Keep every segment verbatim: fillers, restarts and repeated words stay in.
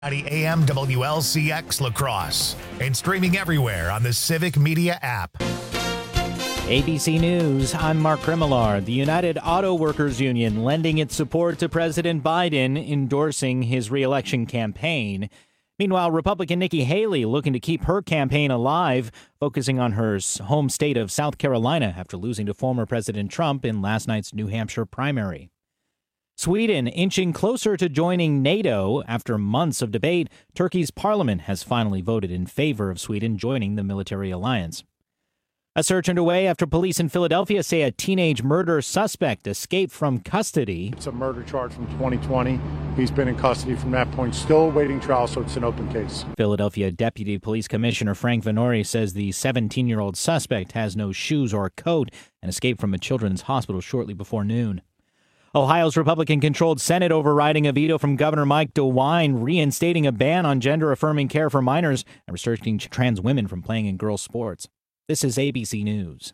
A M W L C X La Crosse and streaming everywhere on the Civic Media app. A B C News, I'm Mark Remillard. The United Auto Workers Union lending its support to President Biden, endorsing his re-election campaign. Meanwhile, Republican Nikki Haley looking to keep her campaign alive, focusing on her home state of South Carolina after losing to former President Trump in last night's New Hampshire primary. Sweden inching closer to joining NATO. After months of debate, Turkey's parliament has finally voted in favor of Sweden joining the military alliance. A search underway after police in Philadelphia say a teenage murder suspect escaped from custody. It's a murder charge from twenty twenty. He's been in custody from that point, still awaiting trial, so it's an open case. Philadelphia Deputy Police Commissioner Frank Venori says the seventeen-year-old suspect has no shoes or coat and escaped from a children's hospital shortly before noon. Ohio's Republican-controlled Senate overriding a veto from Governor Mike DeWine, reinstating a ban on gender-affirming care for minors and restricting trans women from playing in girls' sports. This is A B C News.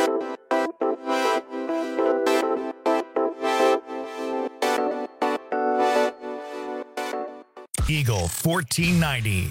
Eagle fourteen ninety.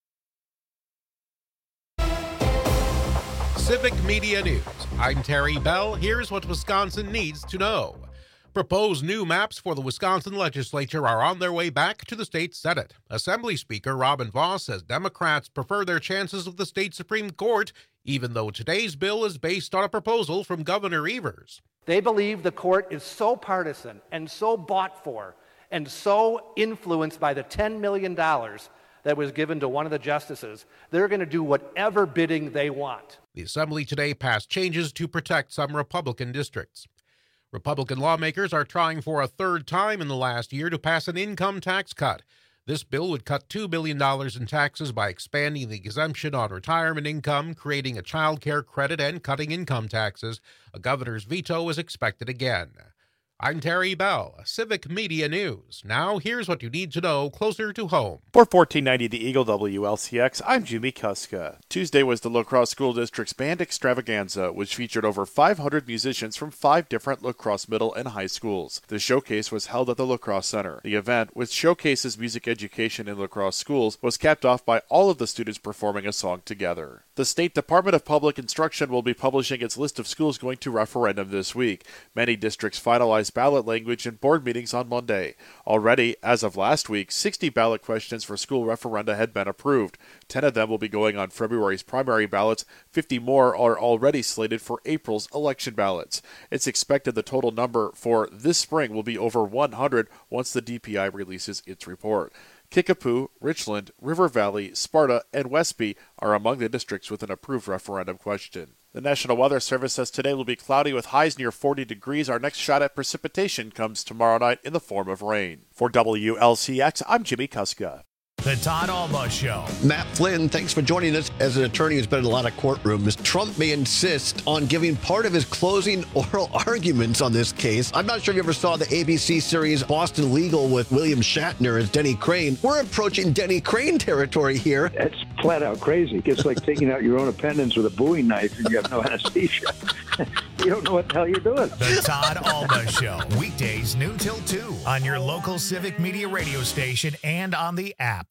Civic Media News. I'm Terry Bell. Here's what Wisconsin needs to know. Proposed new maps for the Wisconsin legislature are on their way back to the state Senate. Assembly Speaker Robin Vos says Democrats prefer their chances of the state Supreme Court, even though today's bill is based on a proposal from Governor Evers. They believe the court is so partisan and so bought for and so influenced by the ten million dollars that was given to one of the justices, they're going to do whatever bidding they want. The Assembly today passed changes to protect some Republican districts. Republican lawmakers are trying for a third time in the last year to pass an income tax cut. This bill would cut two billion dollars in taxes by expanding the exemption on retirement income, creating a child care credit, and cutting income taxes. A governor's veto is expected again. I'm Terry Bell, Civic Media News. Now, here's what you need to know closer to home. For fourteen ninety The Eagle W L C X, I'm Jimmy Kuska. Tuesday was the La Crosse School District's Band Extravaganza, which featured over five hundred musicians from five different La Crosse middle and high schools. The showcase was held at the La Crosse Center. The event, which showcases music education in La Crosse schools, was capped off by all of the students performing a song together. The State Department of Public Instruction will be publishing its list of schools going to referendum this week. Many districts finalized ballot language in board meetings on Monday. Already, as of last week, sixty ballot questions for school referenda had been approved. Ten of them will be going on February's primary ballots. fifty more are already slated for April's election ballots. It's expected the total number for this spring will be over one hundred once the D P I releases its report. Kickapoo, Richland, River Valley, Sparta, and Westby are among the districts with an approved referendum question. The National Weather Service says today will be cloudy with highs near forty degrees. Our next shot at precipitation comes tomorrow night in the form of rain. For W L C X, I'm Jimmy Kuska. The Todd Alba Show. Matt Flynn, thanks for joining us. As an attorney who's been in a lot of courtrooms, Trump may insist on giving part of his closing oral arguments on this case. I'm not sure if you ever saw the A B C series Boston Legal with William Shatner as Denny Crane. We're approaching Denny Crane territory here. That's flat out crazy. It's like taking out your own appendix with a Bowie knife and you have no anesthesia. You don't know what the hell you're doing. The Todd Alba Show. Weekdays noon till two on your local Civic Media radio station and on the app.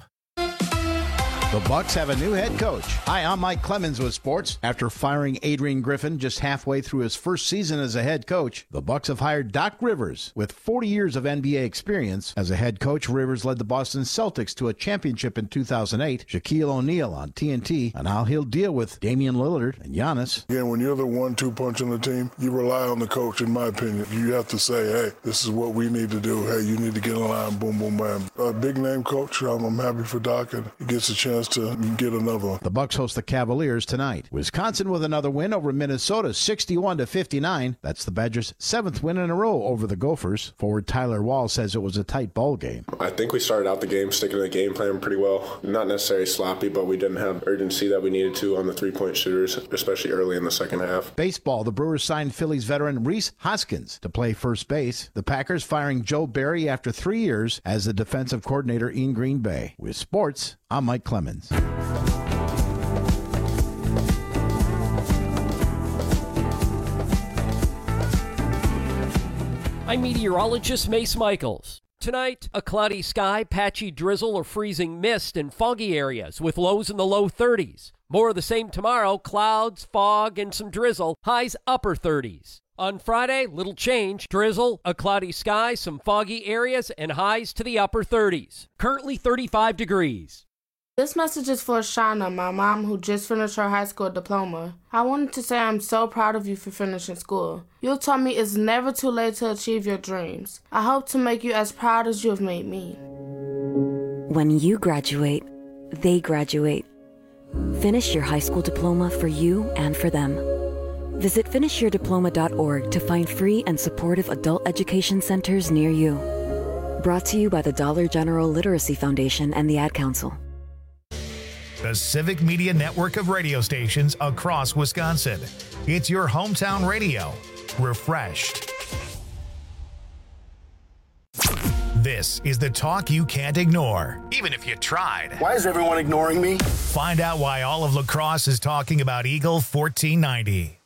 The Bucks have a new head coach. Hi, I'm Mike Clemens with sports. After firing Adrian Griffin just halfway through his first season as a head coach, the Bucks have hired Doc Rivers with forty years of N B A experience. As a head coach, Rivers led the Boston Celtics to a championship in two thousand eight. Shaquille O'Neal on T N T, and how he'll deal with Damian Lillard and Giannis. Again, when you're the one two punch on the team, you rely on the coach, in my opinion. You have to say, hey, this is what we need to do. Hey, you need to get in line, boom, boom, bam. A big name coach, I'm, I'm happy for Doc, and he gets a chance to get another one. The Bucks host the Cavaliers tonight. Wisconsin with another win over Minnesota, sixty-one to fifty-nine. That's the Badgers' seventh win in a row over the Gophers. Forward Tyler Wall says it was a tight ball game. I think we started out the game sticking to the game plan pretty well. Not necessarily sloppy, but we didn't have urgency that we needed to on the three-point shooters, especially early in the second half. Baseball, the Brewers signed Phillies veteran Rhys Hoskins to play first base. The Packers firing Joe Barry after three years as the defensive coordinator in Green Bay. With sports, I'm Mike Clemens. I'm meteorologist Mace Michaels. Tonight, a cloudy sky, patchy drizzle or freezing mist in foggy areas with lows in the low thirties. More of the same tomorrow, clouds, fog, and some drizzle, highs upper thirties. On Friday, little change, drizzle, a cloudy sky, some foggy areas, and highs to the upper thirties. Currently thirty-five degrees. This message is for Shauna, my mom, who just finished her high school diploma. I wanted to say I'm so proud of you for finishing school. You taught me it's never too late to achieve your dreams. I hope to make you as proud as you have made me. When you graduate, they graduate. Finish your high school diploma for you and for them. Visit finish your diploma dot org to find free and supportive adult education centers near you. Brought to you by the Dollar General Literacy Foundation and the Ad Council. The Civic Media network of radio stations across Wisconsin. It's your hometown radio. Refreshed. This is the talk you can't ignore, even if you tried. Why is everyone ignoring me? Find out why all of La Crosse is talking about Eagle fourteen ninety.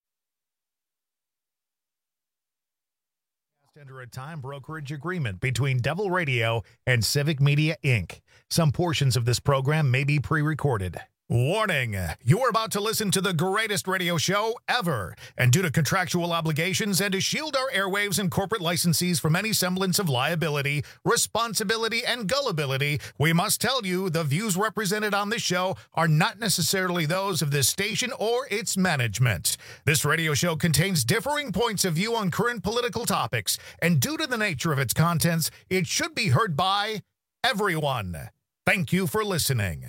Under a time brokerage agreement between Devil Radio and Civic Media, Incorporated. Some portions of this program may be pre-recorded. Warning, you're about to listen to the greatest radio show ever. And due to contractual obligations and to shield our airwaves and corporate licensees from any semblance of liability, responsibility, and gullibility, we must tell you the views represented on this show are not necessarily those of this station or its management. This radio show contains differing points of view on current political topics, and due to the nature of its contents, it should be heard by everyone. Thank you for listening.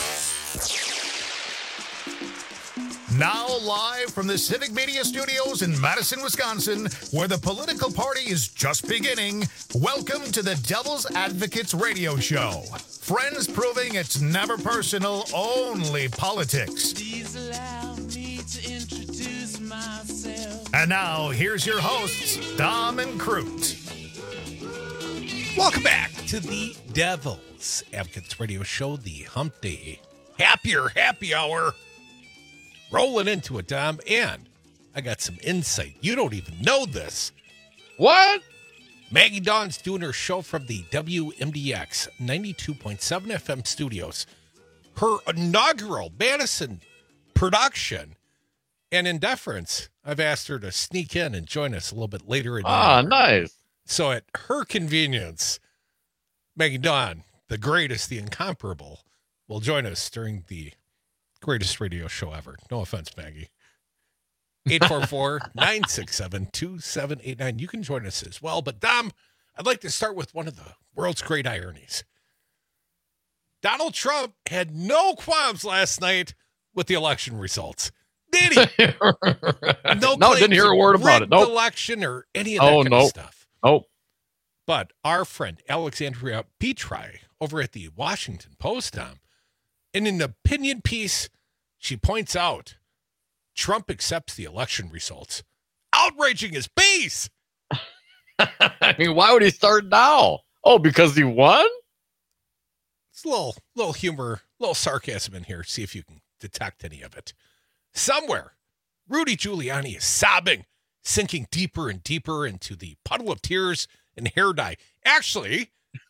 Now live from the Civic Media Studios in Madison, Wisconsin, where the political party is just beginning, welcome to the Devil's Advocates Radio Show. Friends proving it's never personal, only politics. Please allow me to introduce myself. And now, here's your hosts, Dom and Crute. Welcome back to the Devil's Advocates Radio Show, the Hump Day Happier Happy Hour. Rolling into it, Dom, and I got some insight. You don't even know this. What? Maggie Dawn's doing her show from the W M D X ninety-two point seven F M studios. Her inaugural Madison production. And in deference, I've asked her to sneak in and join us a little bit later in the Ah, hour. nice. So at her convenience, Maggie Dawn, the greatest, the incomparable, will join us during the greatest radio show ever. No offense, Maggie. eight four four, nine six seven, two seven eight nine. You can join us as well. But, Dom, I'd like to start with one of the world's great ironies. Donald Trump had no qualms last night with the election results. Did he? No, no didn't hear a word about it. No Nope. election or any of that Oh, kind nope. of stuff. Nope. But our friend Alexandria Petri over at the Washington Post, Dom, in an opinion piece, she points out Trump accepts the election results, outraging his base. I mean, why would he start now? Oh, because he won? It's a little, little humor, little sarcasm in here. See if you can detect any of it. Somewhere, Rudy Giuliani is sobbing, sinking deeper and deeper into the puddle of tears and hair dye. Actually,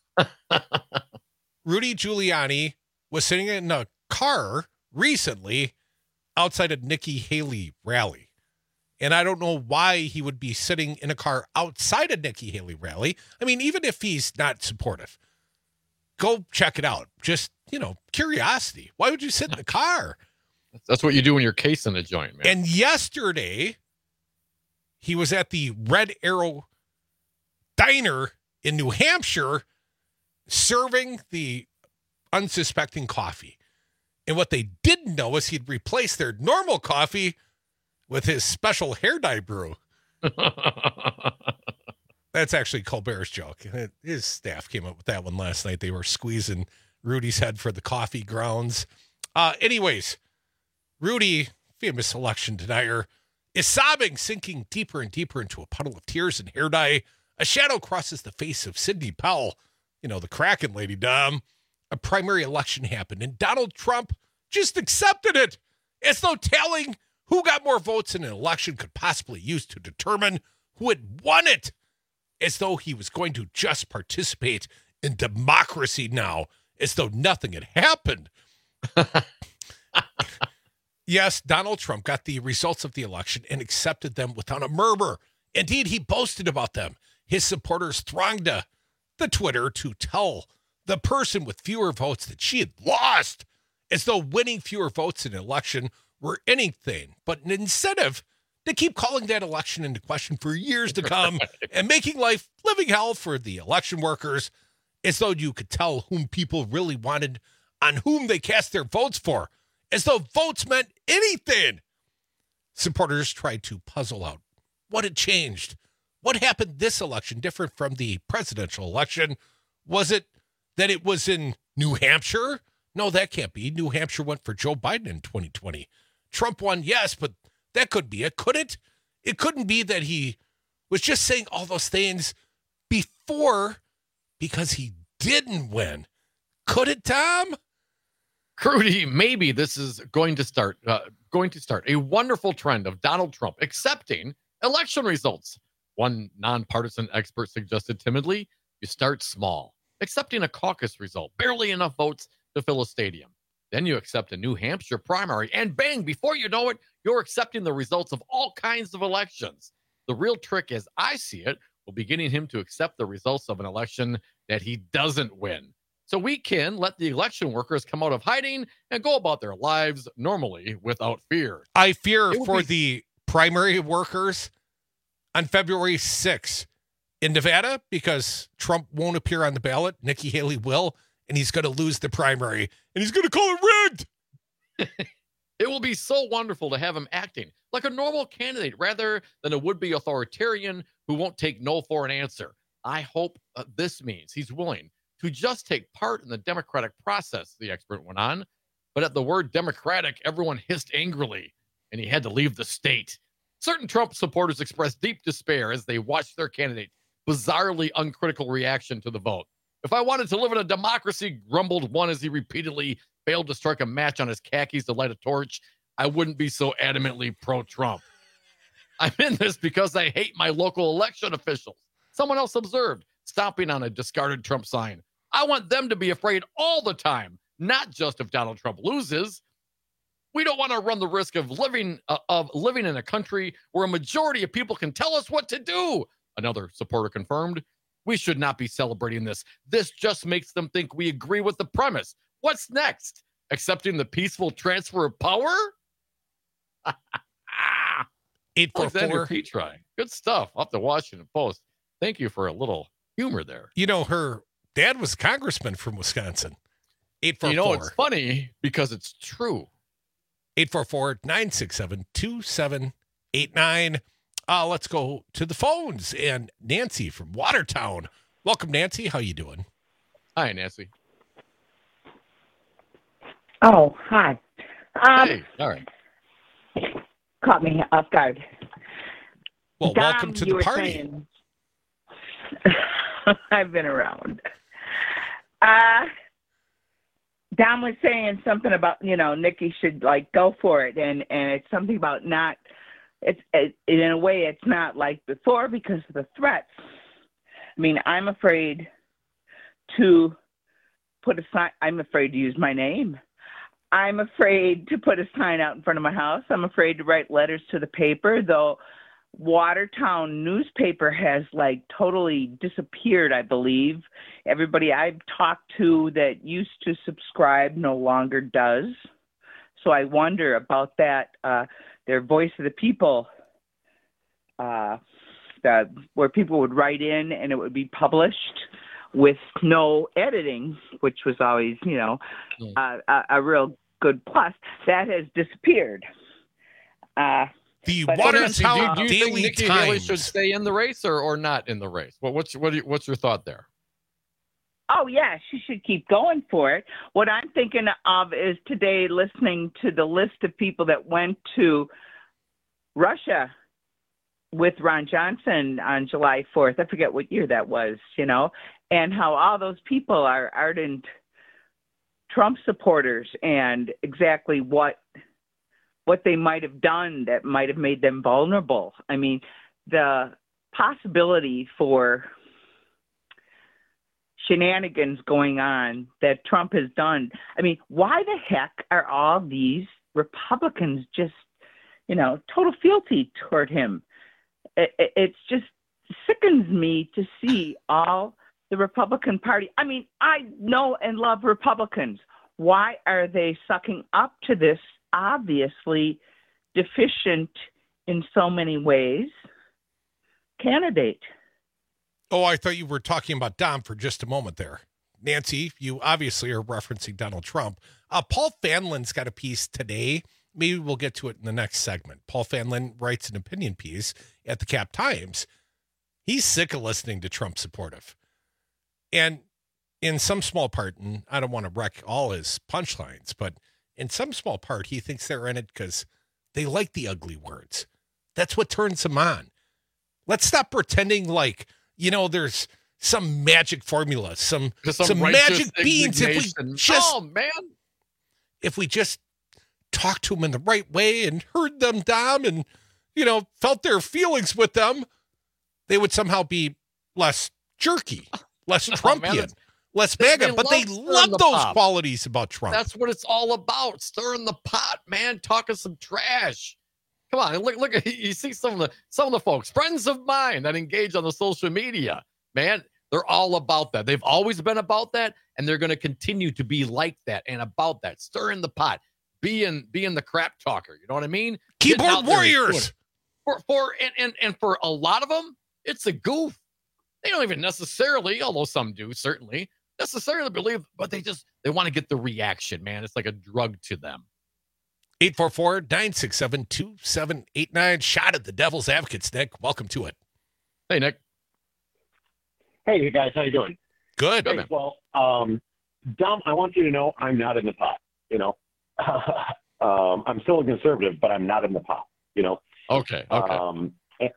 Rudy Giuliani was sitting in a car recently outside a Nikki Haley rally. And I don't know why he would be sitting in a car outside a Nikki Haley rally. I mean, even if he's not supportive, go check it out. Just, you know, curiosity. Why would you sit in the car? That's what you do when you're casing a joint, man. And yesterday, he was at the Red Arrow Diner in New Hampshire serving the unsuspecting coffee. And what they didn't know is he'd replaced their normal coffee with his special hair dye brew. That's actually Colbert's joke. His staff came up with that one last night. They were squeezing Rudy's head for the coffee grounds. Uh, anyways, Rudy, famous election denier, is sobbing, sinking deeper and deeper into a puddle of tears and hair dye. A shadow crosses the face of Sidney Powell, you know, the Kraken lady, Dom. A primary election happened, and Donald Trump just accepted it. As though telling who got more votes in an election could possibly use to determine who had won it. as though he was going to just participate in democracy now, as though nothing had happened. Yes, Donald Trump got the results of the election and accepted them without a murmur. Indeed, he boasted about them. His supporters thronged to the Twitter to tell the person with fewer votes that she had lost, as though winning fewer votes in an election were anything but an incentive to keep calling that election into question for years to come and making life living hell for the election workers, as though you could tell whom people really wanted on whom they cast their votes for, as though votes meant anything. Supporters tried to puzzle out what had changed. What happened this election different from the presidential election? Was it that it was in New Hampshire? No, that can't be. New Hampshire went for Joe Biden in twenty twenty. Trump won, yes, but that could be it, could it? It couldn't be that he was just saying all those things before because he didn't win. Could it, Tom? Crudy, maybe this is going to start uh, going to start a wonderful trend of Donald Trump accepting election results. One nonpartisan expert suggested timidly, you start small, accepting a caucus result, barely enough votes to fill a stadium. Then you accept a New Hampshire primary, and bang, before you know it, you're accepting the results of all kinds of elections. The real trick, as I see it, will be getting him to accept the results of an election that he doesn't win. So we can let the election workers come out of hiding and go about their lives normally without fear. I fear for be- the primary workers on February sixth in Nevada, because Trump won't appear on the ballot. Nikki Haley will, and he's going to lose the primary, and he's going to call it rigged. It will be so wonderful to have him acting like a normal candidate rather than a would-be authoritarian who won't take no for an answer. I hope uh, this means he's willing to just take part in the democratic process, the expert went on. But at the word democratic, everyone hissed angrily, and he had to leave the state. Certain Trump supporters expressed deep despair as they watched their candidate bizarrely uncritical reaction to the vote. If I wanted to live in a democracy, grumbled one as he repeatedly failed to strike a match on his khakis to light a torch, I wouldn't be so adamantly pro-Trump. I'm in this because I hate my local election officials. Someone else observed, stomping on a discarded Trump sign. I want them to be afraid all the time, not just if Donald Trump loses. We don't want to run the risk of living uh, of living in a country where a majority of people can tell us what to do. Another supporter confirmed. We should not be celebrating this. This just makes them think we agree with the premise. What's next? Accepting the peaceful transfer of power? eight four four Petri. Good stuff off the Washington Post. Thank you for a little humor there. You know, her dad was a congressman from Wisconsin. eight four four You know, it's funny because it's true. eight four four, nine six seven, two seven eight nine. Uh, let's go to the phones. And Nancy from Watertown. Welcome, Nancy. How you doing? Hi, Nancy. Oh, hi. Um, hey, all right. Caught me off guard. Well, Dom, welcome to you the were party. saying- I've been around. Uh, Dom was saying something about, you know, Nikki should, like, go for it. And, and it's something about not, it's it, in a way, it's not like before because of the threats. I mean, I'm afraid to put a sign, I'm afraid to use my name. I'm afraid to put a sign out in front of my house. I'm afraid to write letters to the paper, though Watertown newspaper has like totally disappeared, I believe. Everybody I've talked to that used to subscribe no longer does. So I wonder about that, uh, their Voice of the People, uh, the, where people would write in and it would be published with no editing, which was always, you know, mm. uh, a, a real good plus. That has disappeared. Uh, The but Watertown do, do you Daily think Nikki Times Haley should stay in the race or, or not in the race? What, what's what do you, what's your thought there? Oh, yeah, she should keep going for it. What I'm thinking of is today listening to the list of people that went to Russia with Ron Johnson on July fourth. I forget what year that was, you know, and how all those people are ardent Trump supporters and exactly what what they might have done that might have made them vulnerable. I mean, the possibility for shenanigans going on that Trump has done. I mean, why the heck are all these Republicans just, you know, total fealty toward him? It, it, it's just sickens me to see all the Republican Party. I mean, I know and love Republicans. Why are they sucking up to this obviously deficient in so many ways candidate? Oh, I thought you were talking about Dom for just a moment there. Nancy, you obviously are referencing Donald Trump. Uh, Paul Fanlin's got a piece today. Maybe we'll get to it in the next segment. Paul Fanlin writes an opinion piece at the Cap Times. He's sick of listening to Trump supportive. And in some small part, and I don't want to wreck all his punchlines, but in some small part, he thinks they're in it because they like the ugly words. That's what turns them on. Let's stop pretending like, you know, there's some magic formula, some some, some magic beans. If we just, oh, man. If we just talked to them in the right way and heard them, Dom, and, you know, felt their feelings with them, they would somehow be less jerky, less No, Trumpian, man, less they- MAGA, they but they love stirring love the those pot. qualities about Trump. That's what it's all about. Stirring the pot, man. Talking some trash. Come on, look, look at you see some of the some of the folks, friends of mine that engage on the social media, man. They're all about that. They've always been about that, and they're going to continue to be like that and about that. Stirring the pot, being being the crap talker. You know what I mean? Getting Keyboard out there and doing warriors. it. For for and, and and for a lot of them, it's a goof. They don't even necessarily, although some do certainly, necessarily believe, but they just they want to get the reaction, man. It's like a drug to them. eight four four, nine six seven, two seven eight nine. Shot at the Devil's Advocates, Nick. Welcome to it. Hey, Nick. Hey, you guys, how you doing? Good. Hey, well, um, Dom, I want you to know I'm not in the pot, you know. um, I'm still a conservative, but I'm not in the pot, you know. Okay, okay. Um,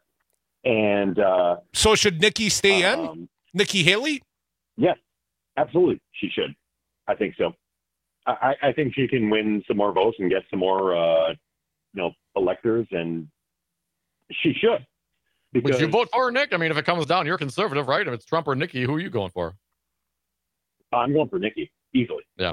and uh, So should Nikki stay in? um, Nikki Haley? yes, absolutely, she should. I think so. I, I think she can win some more votes and get some more, uh, you know, electors, and she should. Because Would you vote for her, Nick? I mean, if it comes down, you're conservative, right? If it's Trump or Nikki, who are you going for? I'm going for Nikki easily. Yeah.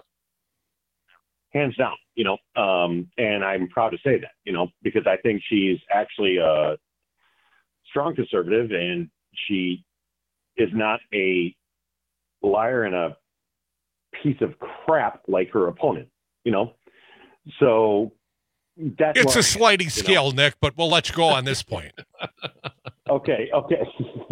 Hands down, you know, um, and I'm proud to say that, you know, because I think she's actually a strong conservative, and she is not a liar and a piece of crap like her opponent, you know. So that's It's where I a am, sliding you know. scale, Nick, but we'll let you go on this point. Okay, okay.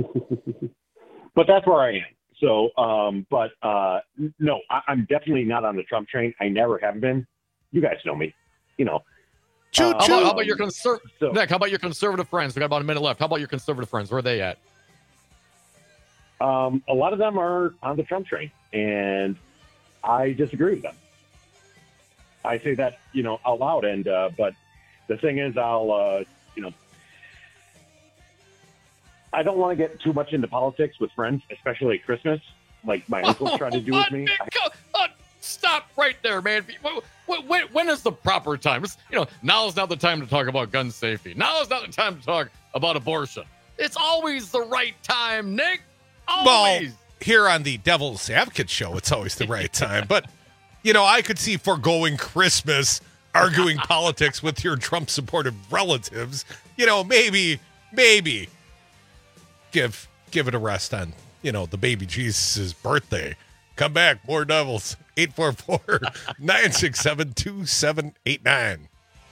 But that's where I am. So, um, but uh, no, I, I'm definitely not on the Trump train. I never have been. You guys know me, you know. How about, how about Um, your conser- so- Nick? How about your conservative friends? We got about a minute left. How about your conservative friends? Where are they at? Um, a lot of them are on the Trump train, and I disagree with them. I say that, you know, out loud, and uh, but the thing is, I'll, uh, you know, I don't want to get too much into politics with friends, especially at Christmas, like my uncles try to do with me. I- Go- uh, stop right there, man. When, when, when is the proper time? It's, you know, now is not the time to talk about gun safety. Now is not the time to talk about abortion. It's always the right time, Nick. Always. Well, here on the Devil's Advocate show, it's always the right time. But, you know, I could see foregoing Christmas, arguing politics with your Trump-supportive relatives. You know, maybe, maybe give give it a rest on, you know, the baby Jesus' birthday. Come back, more Devils. eight four four, nine six seven, two seven eight nine.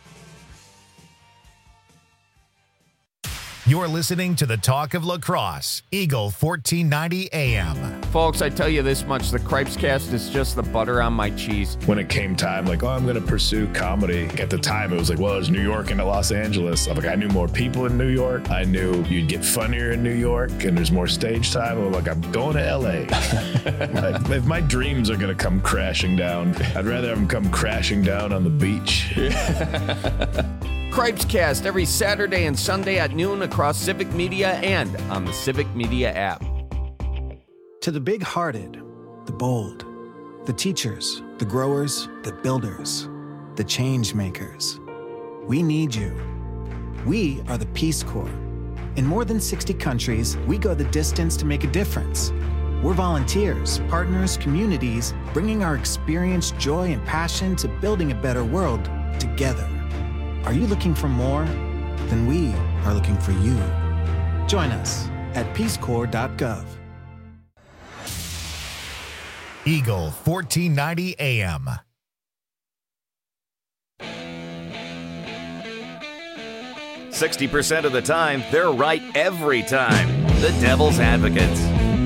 You're listening to the Talk of Lacrosse, Eagle fourteen ninety A M. Folks, I tell you this much, the Cripes Cast is just the butter on my cheese. When it came time, like, oh, I'm going to pursue comedy. At the time, it was like, well, it's New York and Los Angeles. I'm like, I knew more people in New York. I knew you'd get funnier in New York, and there's more stage time. I'm like, I'm going to L A. Like, if my dreams are going to come crashing down, I'd rather have them come crashing down on the beach. Cripes Cast every Saturday and Sunday at noon across Civic Media and on the Civic Media app. To the big-hearted, the bold, the teachers, the growers, the builders, the change makers, we need you. We are the Peace Corps, In more than sixty countries, we go the distance to make a difference. We're volunteers, partners, communities, bringing our experience, joy, and passion to building a better world together. Are you looking for more? Then we are looking for you. Join us at peace corps dot gov. Eagle fourteen ninety A M. sixty percent of the time, they're right every time. The Devil's Advocates.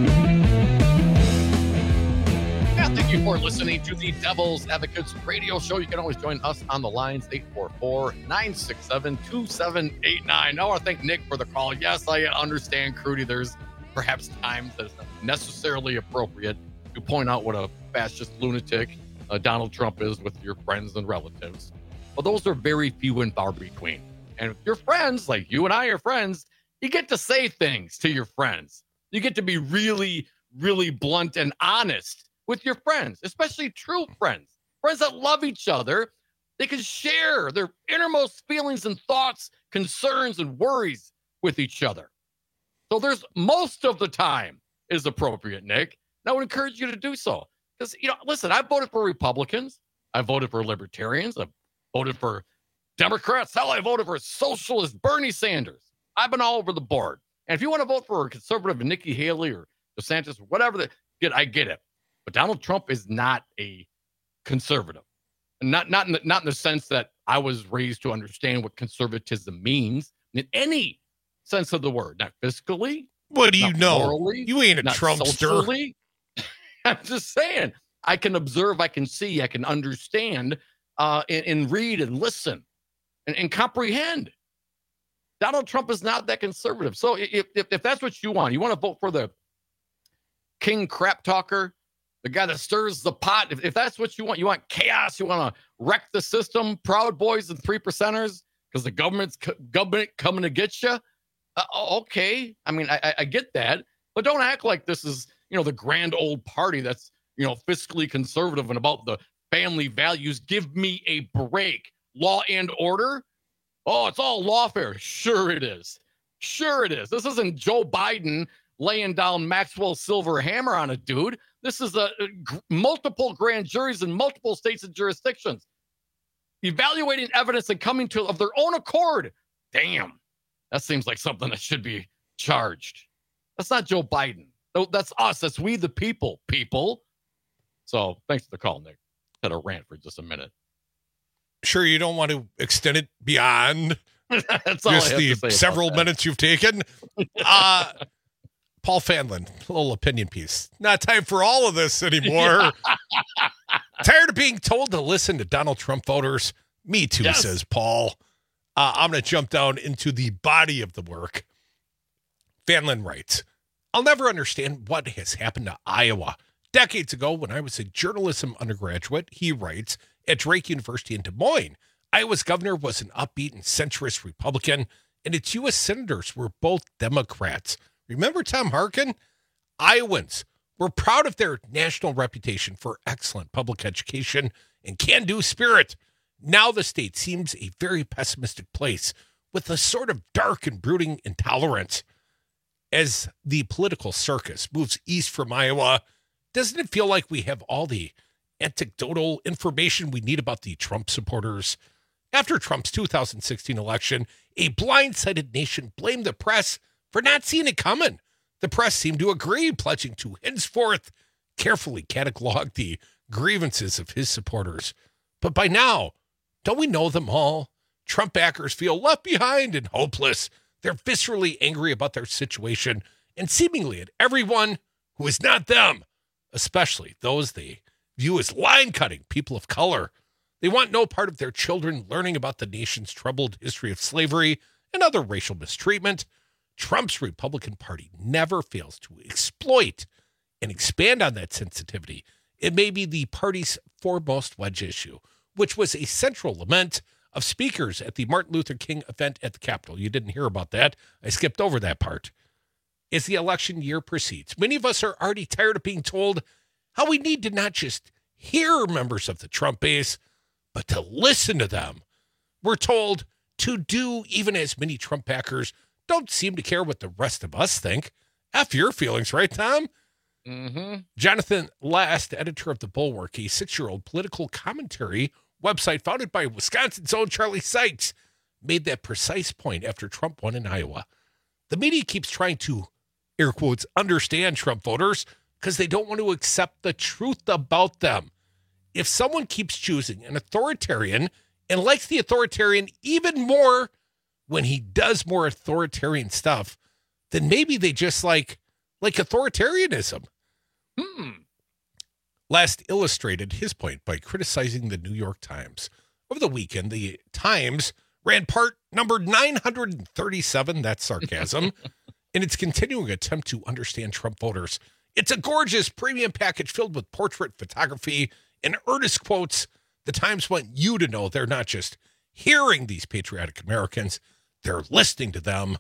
Yeah, thank you for listening to the Devil's Advocates radio show. You can always join us on the lines, eight four four, nine six seven, two seven eight nine. I want to thank Nick for the call. Yes, I understand, Crudy, there's perhaps times that's not necessarily appropriate to point out what a fascist lunatic uh, Donald Trump is with your friends and relatives. But those are very few and far between. And if you're friends, like you and I are friends, you get to say things to your friends. You get to be really, really blunt and honest with your friends, especially true friends, friends that love each other. They can share their innermost feelings and thoughts, concerns and worries with each other. So there's most of the time is appropriate, Nick. And I would encourage you to do so. Because, you know, listen, I voted for Republicans. I voted for Libertarians. I voted for Democrats. Hell, I voted for socialist Bernie Sanders. I've been all over the board. And if you want to vote for a conservative, Nikki Haley or DeSantis or whatever, that get, I get it. But Donald Trump is not a conservative. And not not in the, not in the sense that I was raised to understand what conservatism means in any sense of the word. Not fiscally. What do you know? Morally, you ain't a not Trumpster. Socially. I'm just saying. I can observe. I can see. I can understand uh, and, and read and listen. And, and comprehend. Donald Trump is not that conservative. So if, if if that's what you want, you want to vote for the king crap talker, the guy that stirs the pot. If, if that's what you want, you want chaos. You want to wreck the system. Proud Boys and three percenters because the government's government coming to get you. Uh, okay, I mean I, I get that, but don't act like this is you know the grand old party that's you know fiscally conservative and about the family values. Give me a break. Law and order? Oh, it's all lawfare. Sure it is. Sure it is. This isn't Joe Biden laying down Maxwell Silver hammer on a dude. This is a, a g- multiple grand juries in multiple states and jurisdictions evaluating evidence and coming to of their own accord. Damn, that seems like something that should be charged. That's not Joe Biden. No, that's us. That's we the people. People. So thanks for the call, Nick. Had a rant for just a minute. Sure, you don't want to extend it beyond That's all just I have the to say several about that. minutes you've taken. Uh, Paul Fanlin, a little opinion piece. Not time for all of this anymore. Tired of being told to listen to Donald Trump voters? Me too, Yes. says Paul. Uh, I'm going to jump down into the body of the work. Fanlin writes, I'll never understand what has happened to Iowa. Decades ago, when I was a journalism undergraduate, he writes, at Drake University in Des Moines, Iowa's governor was an upbeat and centrist Republican, and its U S senators were both Democrats. Remember Tom Harkin? Iowans were proud of their national reputation for excellent public education and can-do spirit. Now the state seems a very pessimistic place with a sort of dark and brooding intolerance. As the political circus moves east from Iowa, doesn't it feel like we have all the anecdotal information we need about the Trump supporters? After Trump's two thousand sixteen election, a blindsided nation blamed the press for not seeing it coming. The press seemed to agree, pledging to henceforth carefully catalog the grievances of his supporters. But by now, don't we know them all? Trump backers feel left behind and hopeless. They're viscerally angry about their situation and seemingly at everyone who is not them, especially those they view as line-cutting people of color. They want no part of their children learning about the nation's troubled history of slavery and other racial mistreatment. Trump's Republican Party never fails to exploit and expand on that sensitivity. It may be the party's foremost wedge issue, which was a central lament of speakers at the Martin Luther King event at the Capitol. You didn't hear about that. I skipped over that part. As the election year proceeds, many of us are already tired of being told how we need to not just hear members of the Trump base, but to listen to them. We're told to do even as many Trump backers don't seem to care what the rest of us think. F your feelings, right, Tom? Mm-hmm. Jonathan Last, editor of The Bulwark, a six-year-old political commentary website founded by Wisconsin's own Charlie Sykes, made that precise point after Trump won in Iowa. The media keeps trying to, air quotes, understand Trump voters because they don't want to accept the truth about them. If someone keeps choosing an authoritarian and likes the authoritarian even more when he does more authoritarian stuff, then maybe they just like like authoritarianism. Hmm. Last illustrated his point by criticizing the New York Times. Over the weekend, the Times ran part number nine hundred thirty-seven, that's sarcasm, in its continuing attempt to understand Trump voters. It's a gorgeous premium package filled with portrait photography and earnest quotes. The Times want you to know they're not just hearing these patriotic Americans, they're listening to them.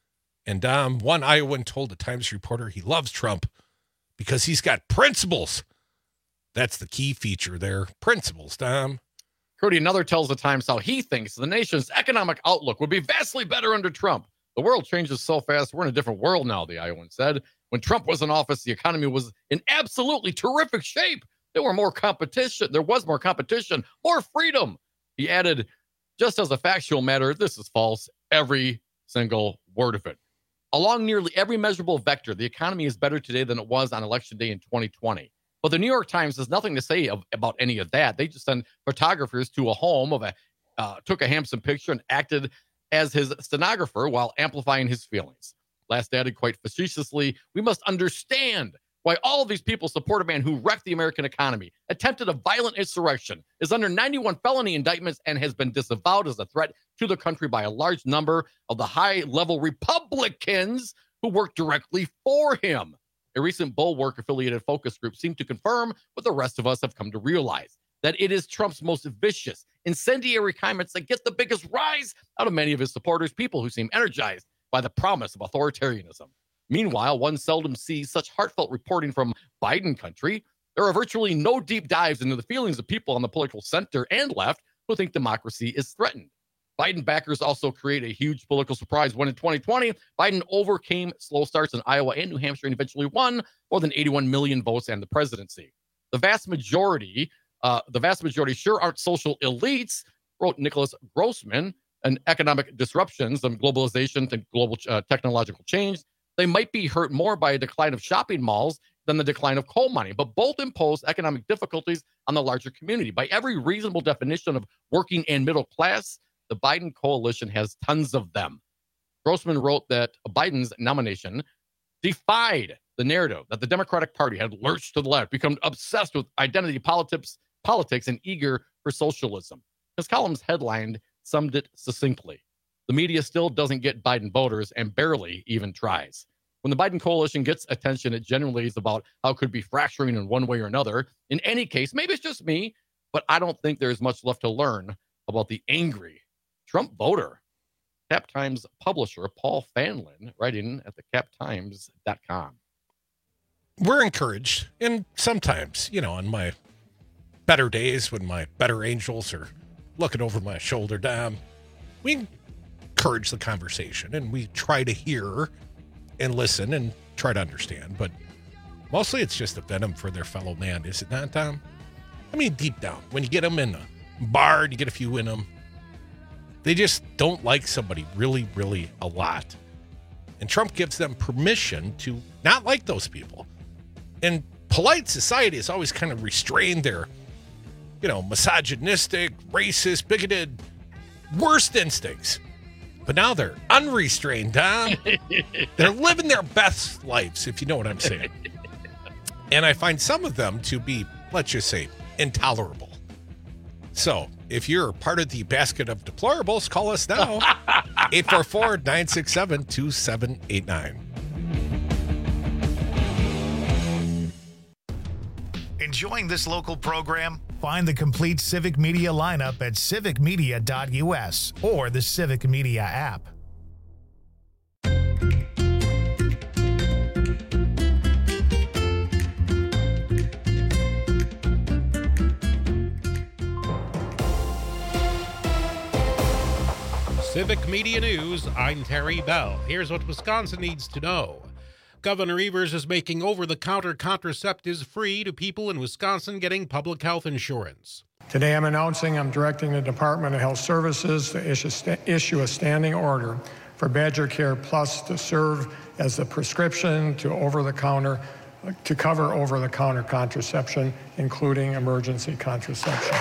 And um, one Iowan told a Times reporter he loves Trump because he's got principles. That's the key feature there. Principles, Dom. Cody, another tells the Times how he thinks the nation's economic outlook would be vastly better under Trump. The world changes so fast. We're in a different world now, the Iowan said. When Trump was in office, the economy was in absolutely terrific shape. There were more competition. There was more competition, more freedom. He added, just as a factual matter, this is false. Every single word of it. Along nearly every measurable vector, the economy is better today than it was on Election Day in twenty twenty. But the New York Times has nothing to say of, about any of that. They just sent photographers to a home of a, uh, took a handsome picture and acted as his stenographer while amplifying his feelings. Last added quite facetiously, we must understand why all of these people support a man who wrecked the American economy, attempted a violent insurrection, is under ninety-one felony indictments, and has been disavowed as a threat to the country by a large number of the high-level Republicans who work directly for him. A recent Bulwark-affiliated focus group seemed to confirm what the rest of us have come to realize, that it is Trump's most vicious, incendiary comments that get the biggest rise out of many of his supporters, people who seem energized by the promise of authoritarianism. Meanwhile, one seldom sees such heartfelt reporting from Biden country. There are virtually no deep dives into the feelings of people on the political center and left who think democracy is threatened. Biden backers also create a huge political surprise when in twenty twenty, Biden overcame slow starts in Iowa and New Hampshire and eventually won more than eighty-one million votes and the presidency. The vast majority, uh, the vast majority sure aren't social elites, wrote Nicholas Grossman, and economic disruptions and globalization and global uh, technological change. They might be hurt more by a decline of shopping malls than the decline of coal mining, but both impose economic difficulties on the larger community. By every reasonable definition of working and middle class, the Biden coalition has tons of them. Grossman wrote that Biden's nomination defied the narrative that the Democratic Party had lurched to the left, become obsessed with identity politics, politics, and eager for socialism. His column's headline summed it succinctly. The media still doesn't get Biden voters and barely even tries. When the Biden coalition gets attention, it generally is about how it could be fracturing in one way or another. In any case, maybe it's just me, but I don't think there's much left to learn about the angry Trump voter. Cap Times publisher Paul Fanlin, writing at the cap times dot com. We're encouraged, and sometimes, you know, on my better days when my better angels are looking over my shoulder down, we encourage the conversation and we try to hear and listen and try to understand, but mostly it's just a venom for their fellow man, is it not, Tom? I mean, deep down, when you get them in a bar, you get a few in them, they just don't like somebody really, really a lot. And Trump gives them permission to not like those people. And polite society has always kind of restrained their, you know, misogynistic, racist, bigoted, worst instincts. But now they're unrestrained, Tom. They're living their best lives, if you know what I'm saying. And I find some of them to be, let's just say, intolerable. So if you're part of the basket of deplorables, call us now. eight four four, nine six seven, two seven eight nine. Enjoying this local program? Find the complete Civic Media lineup at civic media dot u s or the Civic Media app. Civic Media News, I'm Terry Bell. Here's what Wisconsin needs to know. Governor Evers is making over-the-counter contraceptives free to people in Wisconsin getting public health insurance. Today I'm announcing I'm directing the Department of Health Services to issue, st- issue a standing order for Badger Care Plus to serve as the prescription to over-the-counter, to cover over-the-counter contraception, including emergency contraception.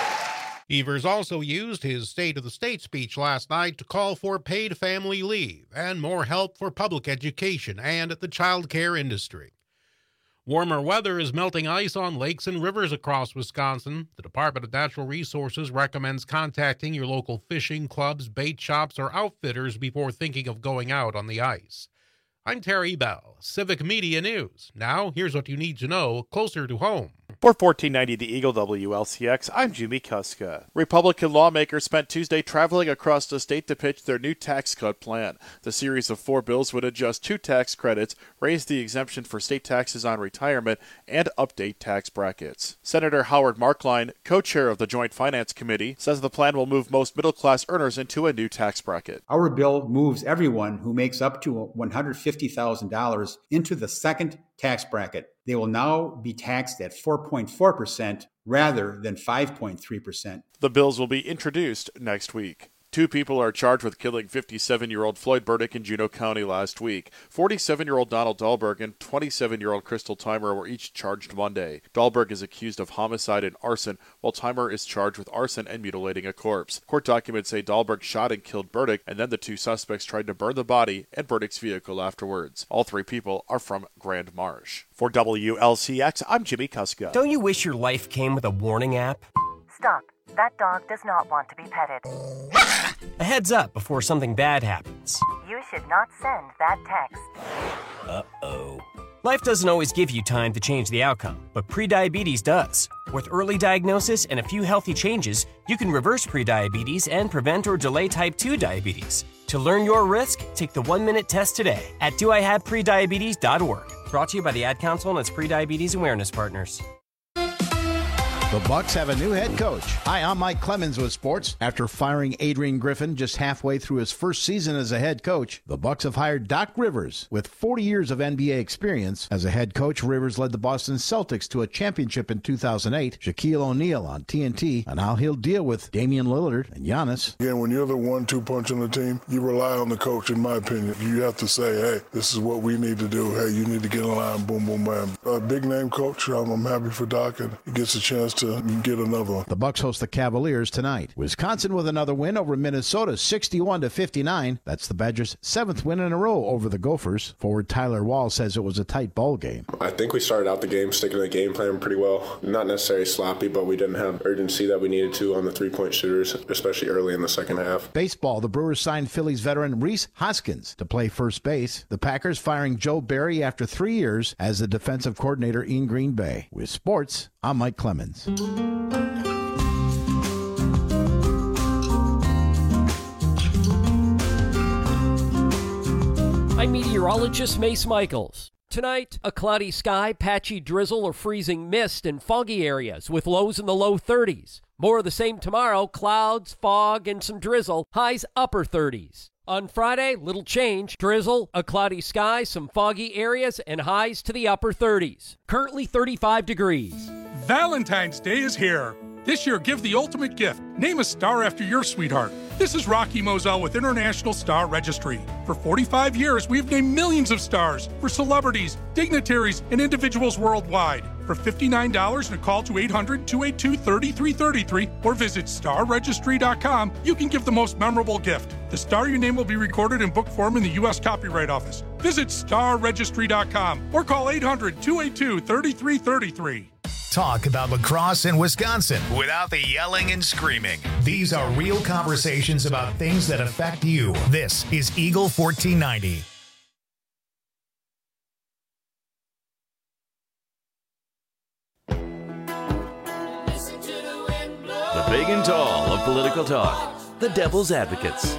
Evers also used his State of the State speech last night to call for paid family leave and more help for public education and the child care industry. Warmer weather is melting ice on lakes and rivers across Wisconsin. The Department of Natural Resources recommends contacting your local fishing clubs, bait shops, or outfitters before thinking of going out on the ice. I'm Terry Bell, Civic Media News. Now, here's what you need to know closer to home. For fourteen ninety The Eagle W L C X, I'm Jimmy Kuska. Republican lawmakers spent Tuesday traveling across the state to pitch their new tax cut plan. The series of four bills would adjust two tax credits, raise the exemption for state taxes on retirement, and update tax brackets. Senator Howard Markline, co-chair of the Joint Finance Committee, says the plan will move most middle-class earners into a new tax bracket. Our bill moves everyone who makes up to one hundred fifty thousand dollars into the second tax bracket. They will now be taxed at four point four percent rather than five point three percent. The bills will be introduced next week. Two people are charged with killing fifty-seven-year-old Floyd Burdick in Juneau County last week. forty-seven-year-old Donald Dahlberg and twenty-seven-year-old Crystal Timer were each charged Monday. Dahlberg is accused of homicide and arson, while Timer is charged with arson and mutilating a corpse. Court documents say Dahlberg shot and killed Burdick, and then the two suspects tried to burn the body and Burdick's vehicle afterwards. All three people are from Grand Marsh. For W L C X, I'm Jimmy Kuska. Don't you wish your life came with a warning app? Stop. That dog does not want to be petted. A heads up before something bad happens. You should not send that text. Uh-oh. Life doesn't always give you time to change the outcome, but prediabetes does. With early diagnosis and a few healthy changes, you can reverse prediabetes and prevent or delay type two diabetes. To learn your risk, take the one-minute test today at do I have prediabetes dot org. Brought to you by the Ad Council and its prediabetes awareness partners. The Bucks have a new head coach. Hi, I'm Mike Clemens with sports. After firing Adrian Griffin just halfway through his first season as a head coach, the Bucks have hired Doc Rivers with forty years of N B A experience. As a head coach, Rivers led the Boston Celtics to a championship in two thousand eight. Shaquille O'Neal on T N T, and how he'll deal with Damian Lillard and Giannis. Again, when you're the one two punch on the team, you rely on the coach, in my opinion. You have to say, hey, this is what we need to do. Hey, you need to get in line, boom, boom, bam. A big name coach, um, I'm happy for Doc, and he gets a chance to get another one. The Bucks host the Cavaliers tonight. Wisconsin with another win over Minnesota, sixty-one to fifty-nine. That's the Badgers' seventh win in a row over the Gophers. Forward Tyler Wall says it was a tight ball game. I think we started out the game sticking to the game plan pretty well. Not necessarily sloppy, but we didn't have urgency that we needed to on the three-point shooters, especially early in the second half. Baseball, the Brewers signed Phillies veteran Rhys Hoskins to play first base. The Packers firing Joe Barry after three years as the defensive coordinator in Green Bay. With sports, I'm Mike Clemens. I'm meteorologist Mace Michaels. Tonight, a cloudy sky, patchy drizzle or freezing mist in foggy areas with lows in the low thirties. More of the same tomorrow, clouds, fog, and some drizzle, highs upper thirties. On Friday, little change, drizzle, a cloudy sky, some foggy areas, and highs to the upper thirties. Currently thirty-five degrees. Valentine's Day is here. This year, give the ultimate gift. Name a star after your sweetheart. This is Rocky Moselle with International Star Registry. For forty-five years, we've named millions of stars for celebrities, dignitaries, and individuals worldwide. For fifty-nine dollars and a call to eight hundred, two eight two, three three three three or visit star registry dot com, you can give the most memorable gift. The star your name will be recorded in book form in the U S Copyright Office. Visit star registry dot com or call eight hundred, two eight two, three three three three. Talk about lacrosse in Wisconsin without the yelling and screaming. These are real conversations about things that affect you. This is Eagle fourteen ninety. The big and tall of political talk. The Devil's Advocates.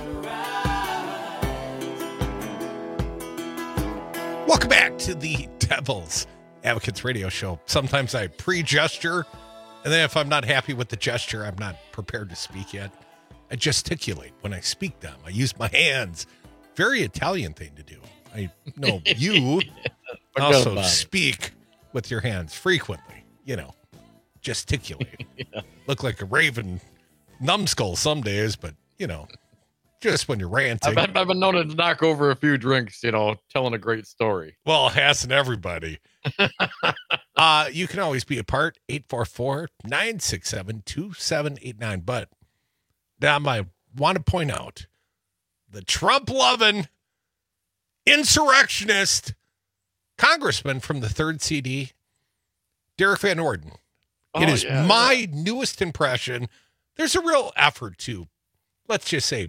Welcome back to the Devil's Advocates radio show. Sometimes I pre-gesture, and then if I'm not happy with the gesture, I'm not prepared to speak yet. I gesticulate when I speak them. I use my hands. Very Italian thing to do. I know you also speak with your hands frequently. You know, gesticulate. Yeah. Look like a raven numbskull some days, but, you know, just when you're ranting. I've, I've been known to knock over a few drinks, you know, telling a great story. Well, hasn't everybody? uh, you can always be a part, eight four four, nine six seven, two seven eight nine. But now I want to point out the Trump-loving insurrectionist congressman from the third C D, Derek Van Orden. Oh, it is yeah, my yeah. newest impression. There's a real effort to, let's just say,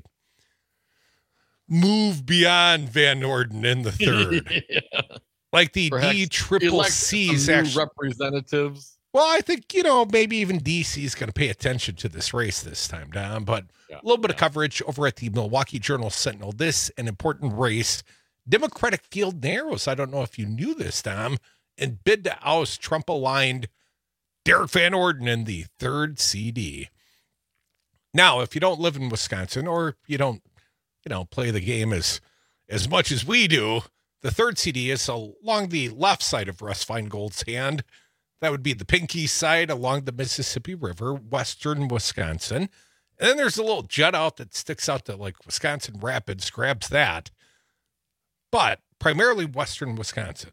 move beyond Van Orden in the third. Yeah. Like the D triple C's actually representatives. Well, I think, you know, maybe even D C is going to pay attention to this race this time, Dom. But yeah, a little bit yeah. of coverage over at the Milwaukee Journal-Sentinel. This an important race. Democratic field narrows. I don't know if you knew this, Dom. And bid to oust Trump-aligned Derek Van Orden in the third C D. Now, if you don't live in Wisconsin or you don't, you know, play the game as as much as we do, the third C D is along the left side of Russ Feingold's hand. That would be the pinky side along the Mississippi River, western Wisconsin. And then there's a little jut out that sticks out to like Wisconsin Rapids, grabs that. But primarily western Wisconsin.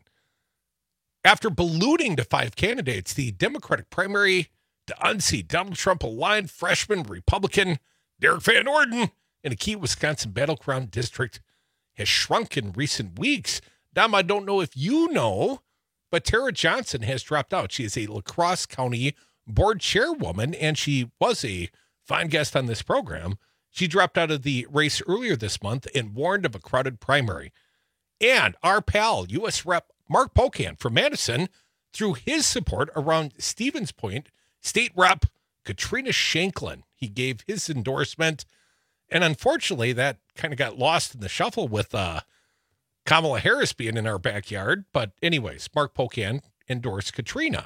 After ballooning to five candidates, the Democratic primary to unseat Donald Trump-aligned freshman Republican Derek Van Orden in a key Wisconsin battleground district has shrunk in recent weeks. Dom, I don't know if you know, but Tara Johnson has dropped out. She is a La Crosse County board chairwoman, and she was a fine guest on this program. She dropped out of the race earlier this month and warned of a crowded primary. And our pal, U S Rep Mark Pocan from Madison, threw his support around Stevens Point State Rep Katrina Shanklin. He gave his endorsement, and unfortunately, that kind of got lost in the shuffle with uh, Kamala Harris being in our backyard. But anyways, Mark Pocan endorsed Katrina.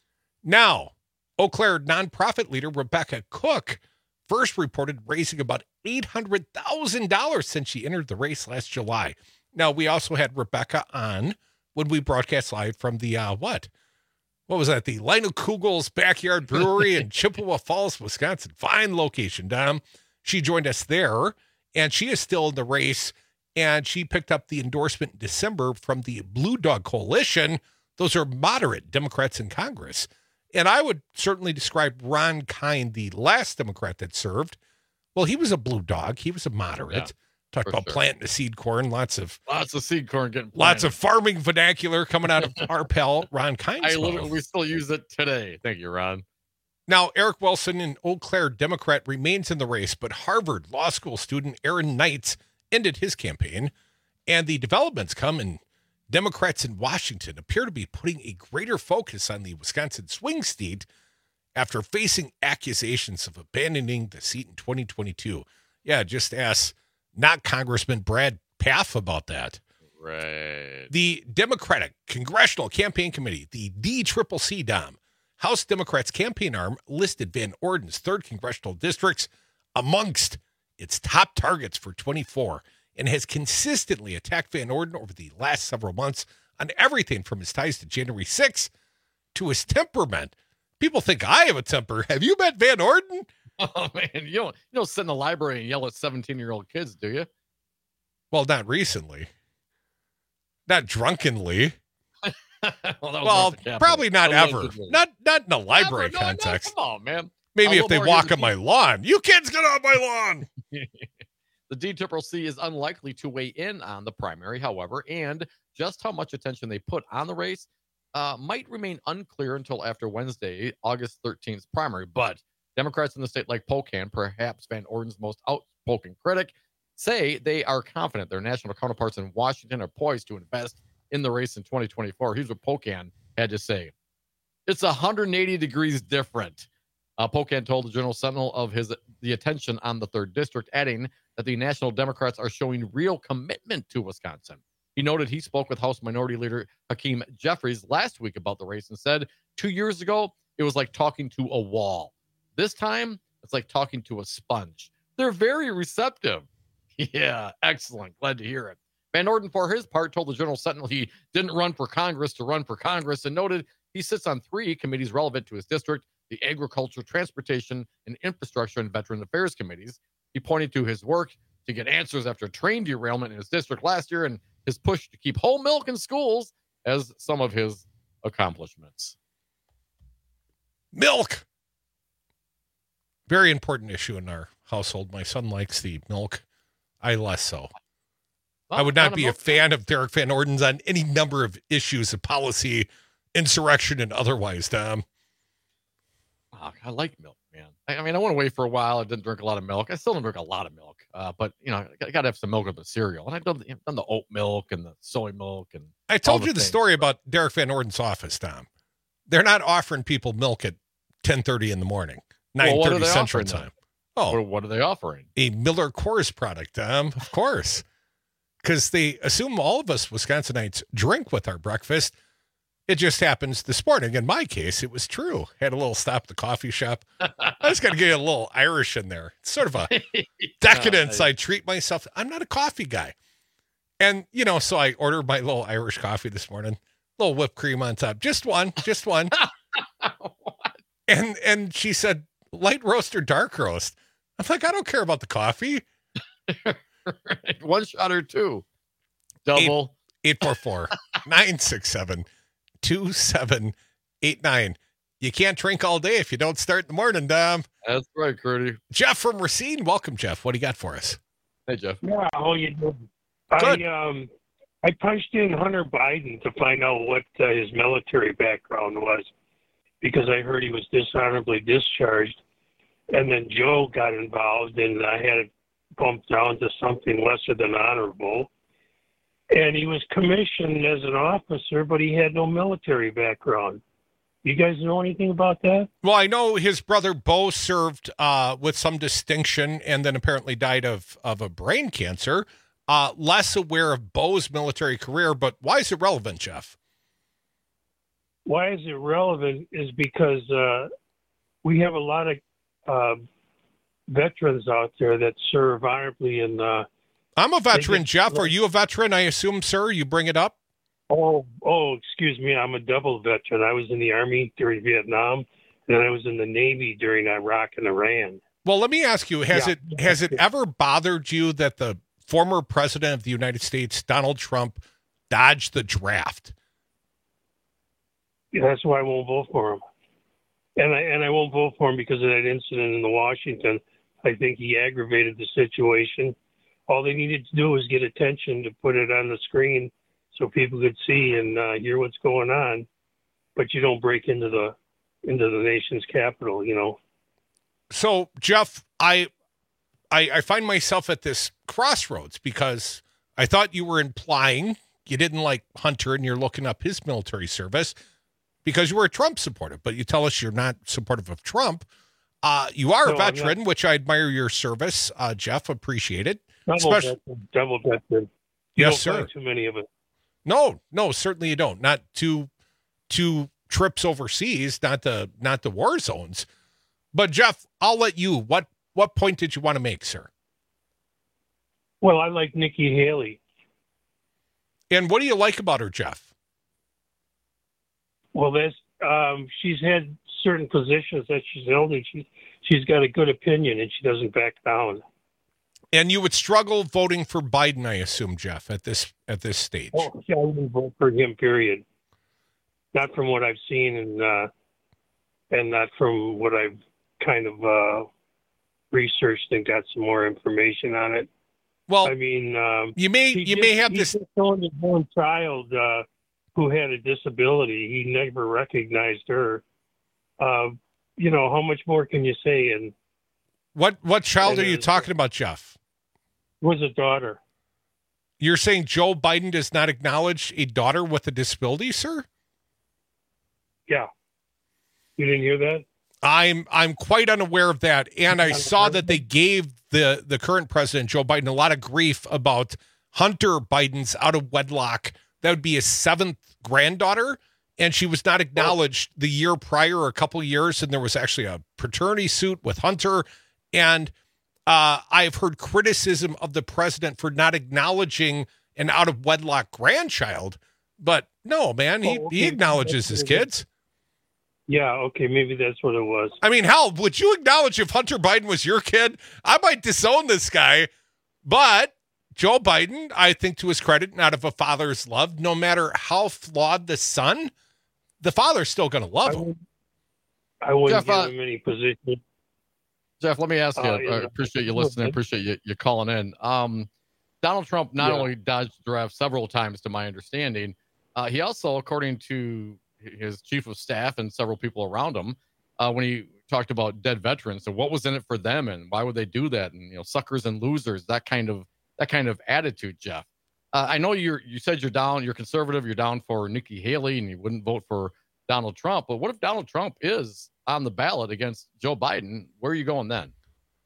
Now, Eau Claire nonprofit leader Rebecca Cook first reported raising about eight hundred thousand dollars since she entered the race last July. Now, we also had Rebecca on when we broadcast live from the, uh, what? What was that? The Lionel Kugel's Backyard Brewery in Chippewa Falls, Wisconsin. Fine location, Dom. She joined us there, and she is still in the race, and she picked up the endorsement in December from the Blue Dog Coalition. Those are moderate Democrats in Congress. And I would certainly describe Ron Kind, the last Democrat that served. Well, he was a blue dog. He was a moderate. Yeah. Talk about sure. planting the seed corn. Lots of lots of seed corn getting planted. Lots of farming vernacular coming out of our pal Ron Kind. I literally we still use it today. Thank you, Ron. Now, Eric Wilson, an Eau Claire Democrat, remains in the race, but Harvard Law School student Aaron Knights ended his campaign, and the developments come in Democrats in Washington appear to be putting a greater focus on the Wisconsin swing state after facing accusations of abandoning the seat in twenty twenty-two. Yeah, just ask not Congressman Brad Pfaff about that. Right. The Democratic Congressional Campaign Committee, the D C C C, Dom, House Democrats campaign arm, listed Van Orden's third congressional districts amongst its top targets for twenty-four and has consistently attacked Van Orden over the last several months on everything from his ties to January sixth to his temperament. People think I have a temper. Have you met Van Orden? Oh, man, you don't, you don't sit in the library and yell at seventeen-year-old kids, do you? Well, not recently. Not drunkenly. well, well probably not ever. Not not in a library no, context. No, come on, man. Maybe if they walk on my lawn. You kids get off my lawn. The D C C C is unlikely to weigh in on the primary, however, and just how much attention they put on the race uh, might remain unclear until after Wednesday, August thirteenth primary. But Democrats in the state like Pocan, perhaps Van Orden's most outspoken critic, say they are confident their national counterparts in Washington are poised to invest in the race in twenty twenty-four. Here's what Pocan had to say. It's one hundred eighty degrees different. Uh, Pocan told the Journal-Sentinel of his the attention on the third district, adding that the National Democrats are showing real commitment to Wisconsin. He noted he spoke with House Minority Leader Hakeem Jeffries last week about the race and said, two years ago, it was like talking to a wall. This time, it's like talking to a sponge. They're very receptive. Yeah, excellent. Glad to hear it. Van Orden, for his part, told the Journal Sentinel he didn't run for Congress to run for Congress and noted he sits on three committees relevant to his district, the Agriculture, Transportation, and Infrastructure and Veteran Affairs committees. He pointed to his work to get answers after a train derailment in his district last year and his push to keep whole milk in schools as some of his accomplishments. Milk. Very important issue in our household. My son likes the milk. I less so. Well, I would not be a fan of Derek Van Orden's on any number of issues of policy, insurrection, and otherwise, Tom. Oh, I like milk, man. I, I mean, I went away for a while. I didn't drink a lot of milk. I still don't drink a lot of milk. Uh, but, you know, I got to have some milk with the cereal. And I've done, I've done the oat milk and the soy milk. And I told the you the things. story about Derek Van Orden's office, Tom. They're not offering people milk at ten thirty in the morning, nine Well, thirty what are they Central offering Time. then? Oh, What, what are they offering? a Miller Coors product, Tom, of course. Because they assume all of us Wisconsinites drink with our breakfast. It just happens this morning. In my case, it was true. Had a little stop at the coffee shop. I was going to get a little Irish in there. It's sort of a decadence. I treat myself. I'm not a coffee guy. And, you know, so I ordered my little Irish coffee this morning. A little whipped cream on top. Just one. Just one. and and she said, light roast or dark roast? I'm like, I don't care about the coffee. One shot or two. Double. eight four four, nine six seven, two seven eight nine. You can't drink all day if you don't start in the morning, Dom. That's right, Curdy. Jeff from Racine. Welcome, Jeff. What do you got for us? Hey, Jeff. Yeah, how you doing? Good. I um I punched in Hunter Biden to find out what uh, his military background was because I heard he was dishonorably discharged, and then Joe got involved and I had it bumped down to something lesser than honorable. And he was commissioned as an officer, but he had no military background. You guys know anything about that? Well, I know his brother Bo served uh, with some distinction and then apparently died of, of a brain cancer. Uh, less aware of Bo's military career, but why is it relevant, Jeff? Why is it relevant is because uh, we have a lot of uh, veterans out there that serve honorably in the... I'm a veteran, Jeff. Are you a veteran, I assume, sir? You bring it up? Oh, oh, excuse me. I'm a double veteran. I was in the Army during Vietnam, and I was in the Navy during Iraq and Iran. Well, let me ask you, has Yeah. it has it ever bothered you that the former president of the United States, Donald Trump, dodged the draft? Yeah, that's why I won't vote for him. And I and I won't vote for him because of that incident in the Washington. I think he aggravated the situation. All they needed to do was get attention to put it on the screen so people could see and uh, hear what's going on. But you don't break into the into the nation's capital, you know. So, Jeff, I, I I find myself at this crossroads because I thought you were implying you didn't like Hunter and you're looking up his military service because you were a Trump supporter, but you tell us you're not supportive of Trump. Uh, you are No, a I'm veteran, not. which I admire your service, uh, Jeff. Appreciate it. Double Especially- veteran, double veteran. You Yes, don't sir. find too many of it. No, no, certainly you don't. Not two two trips overseas, not the not the war zones. But Jeff, I'll let you. What what point did you want to make, sir? Well, I like Nikki Haley. And what do you like about her, Jeff? Well, that's um, she's had certain positions that she's held, and she she's got a good opinion, and she doesn't back down. And you would struggle voting for Biden, I assume, Jeff, at this at this stage. Oh, yeah, I wouldn't vote for him. Period. Not from what I've seen, and uh, and not from what I've kind of uh, researched and got some more information on it. Well, I mean, um, you may he you just- may have he this. just owned his own child uh, who had a disability. He never recognized her. Uh, you know, how much more can you say? And What what child And are you then- talking about, Jeff? was a daughter. You're saying Joe Biden does not acknowledge a daughter with a disability, sir? Yeah. You didn't hear that? I'm I'm quite unaware of that, and I saw that they gave the the current president Joe Biden a lot of grief about Hunter Biden's out of wedlock. That would be his seventh granddaughter, and she was not acknowledged the year prior, or a couple of years, and there was actually a paternity suit with Hunter. And Uh, I've heard criticism of the president for not acknowledging an out-of-wedlock grandchild, but no, man, he, Oh, okay. he acknowledges his kids. Yeah, okay, maybe that's what it was. I mean, hell, would you acknowledge if Hunter Biden was your kid? I might disown this guy, but Joe Biden, I think to his credit, and out of a father's love, no matter how flawed the son, the father's still going to love him. I wouldn't Jeff, give uh, him any position. Jeff, let me ask you. Uh, I yeah. appreciate you listening. Appreciate you, you calling in. Um, Donald Trump not Yeah. only dodged the draft several times, to my understanding, uh, he also, according to his chief of staff and several people around him, uh, when he talked about dead veterans and what was in it for them and why would they do that, and you know, suckers and losers, that kind of that kind of attitude, Jeff. Uh, I know you're you said you're down, you're conservative, you're down for Nikki Haley, and you wouldn't vote for Donald Trump. But what if Donald Trump is on the ballot against Joe Biden? Where are you going then?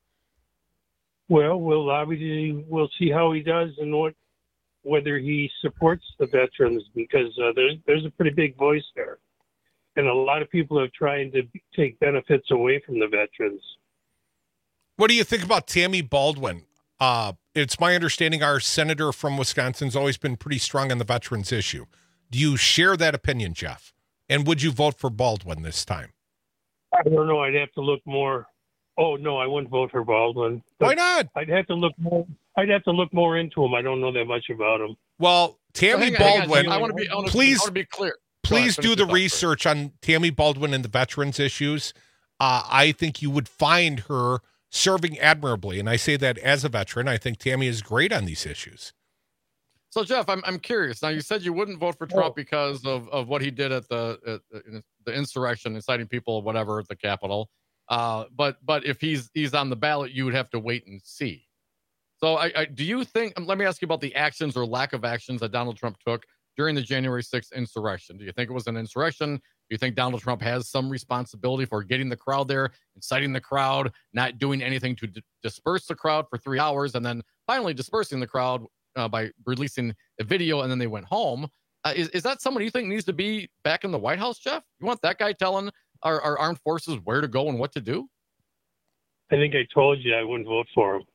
Well, we'll obviously we'll see how he does and what whether he supports the veterans, because uh, there's there's a pretty big voice there, and a lot of people are trying to take benefits away from the veterans. What do you think about Tammy Baldwin? Uh, it's my understanding our senator from Wisconsin's always been pretty strong on the veterans issue. Do you share that opinion, Jeff? And would you vote for Baldwin this time? I don't know. I'd have to look more. Oh no, I wouldn't vote for Baldwin. Why not? I'd have to look more. I'd have to look more into him. I don't know that much about him. Well, Tammy hang on, hang on, Baldwin, Jimmy. I want to be. I wanna, please, I want to be clear. Go please ahead, do finish the your thought research on Tammy Baldwin and the veterans issues. Uh, I think you would find her serving admirably, and I say that as a veteran. I think Tammy is great on these issues. So, Jeff, I'm I'm curious. Now, you said you wouldn't vote for Trump because of, of what he did at the at, in the insurrection, inciting people, whatever, at the Capitol. Uh, but but if he's he's on the ballot, you would have to wait and see. So, I, I do you think? Let me ask you about the actions or lack of actions that Donald Trump took during the January sixth insurrection. Do you think it was an insurrection? Do you think Donald Trump has some responsibility for getting the crowd there, inciting the crowd, not doing anything to d- disperse the crowd for three hours, and then finally dispersing the crowd uh, by releasing a video, and then they went home? Uh, is, is that someone you think needs to be back in the White House, Jeff? You want that guy telling our, our armed forces where to go and what to do? I think I told you I wouldn't vote for him.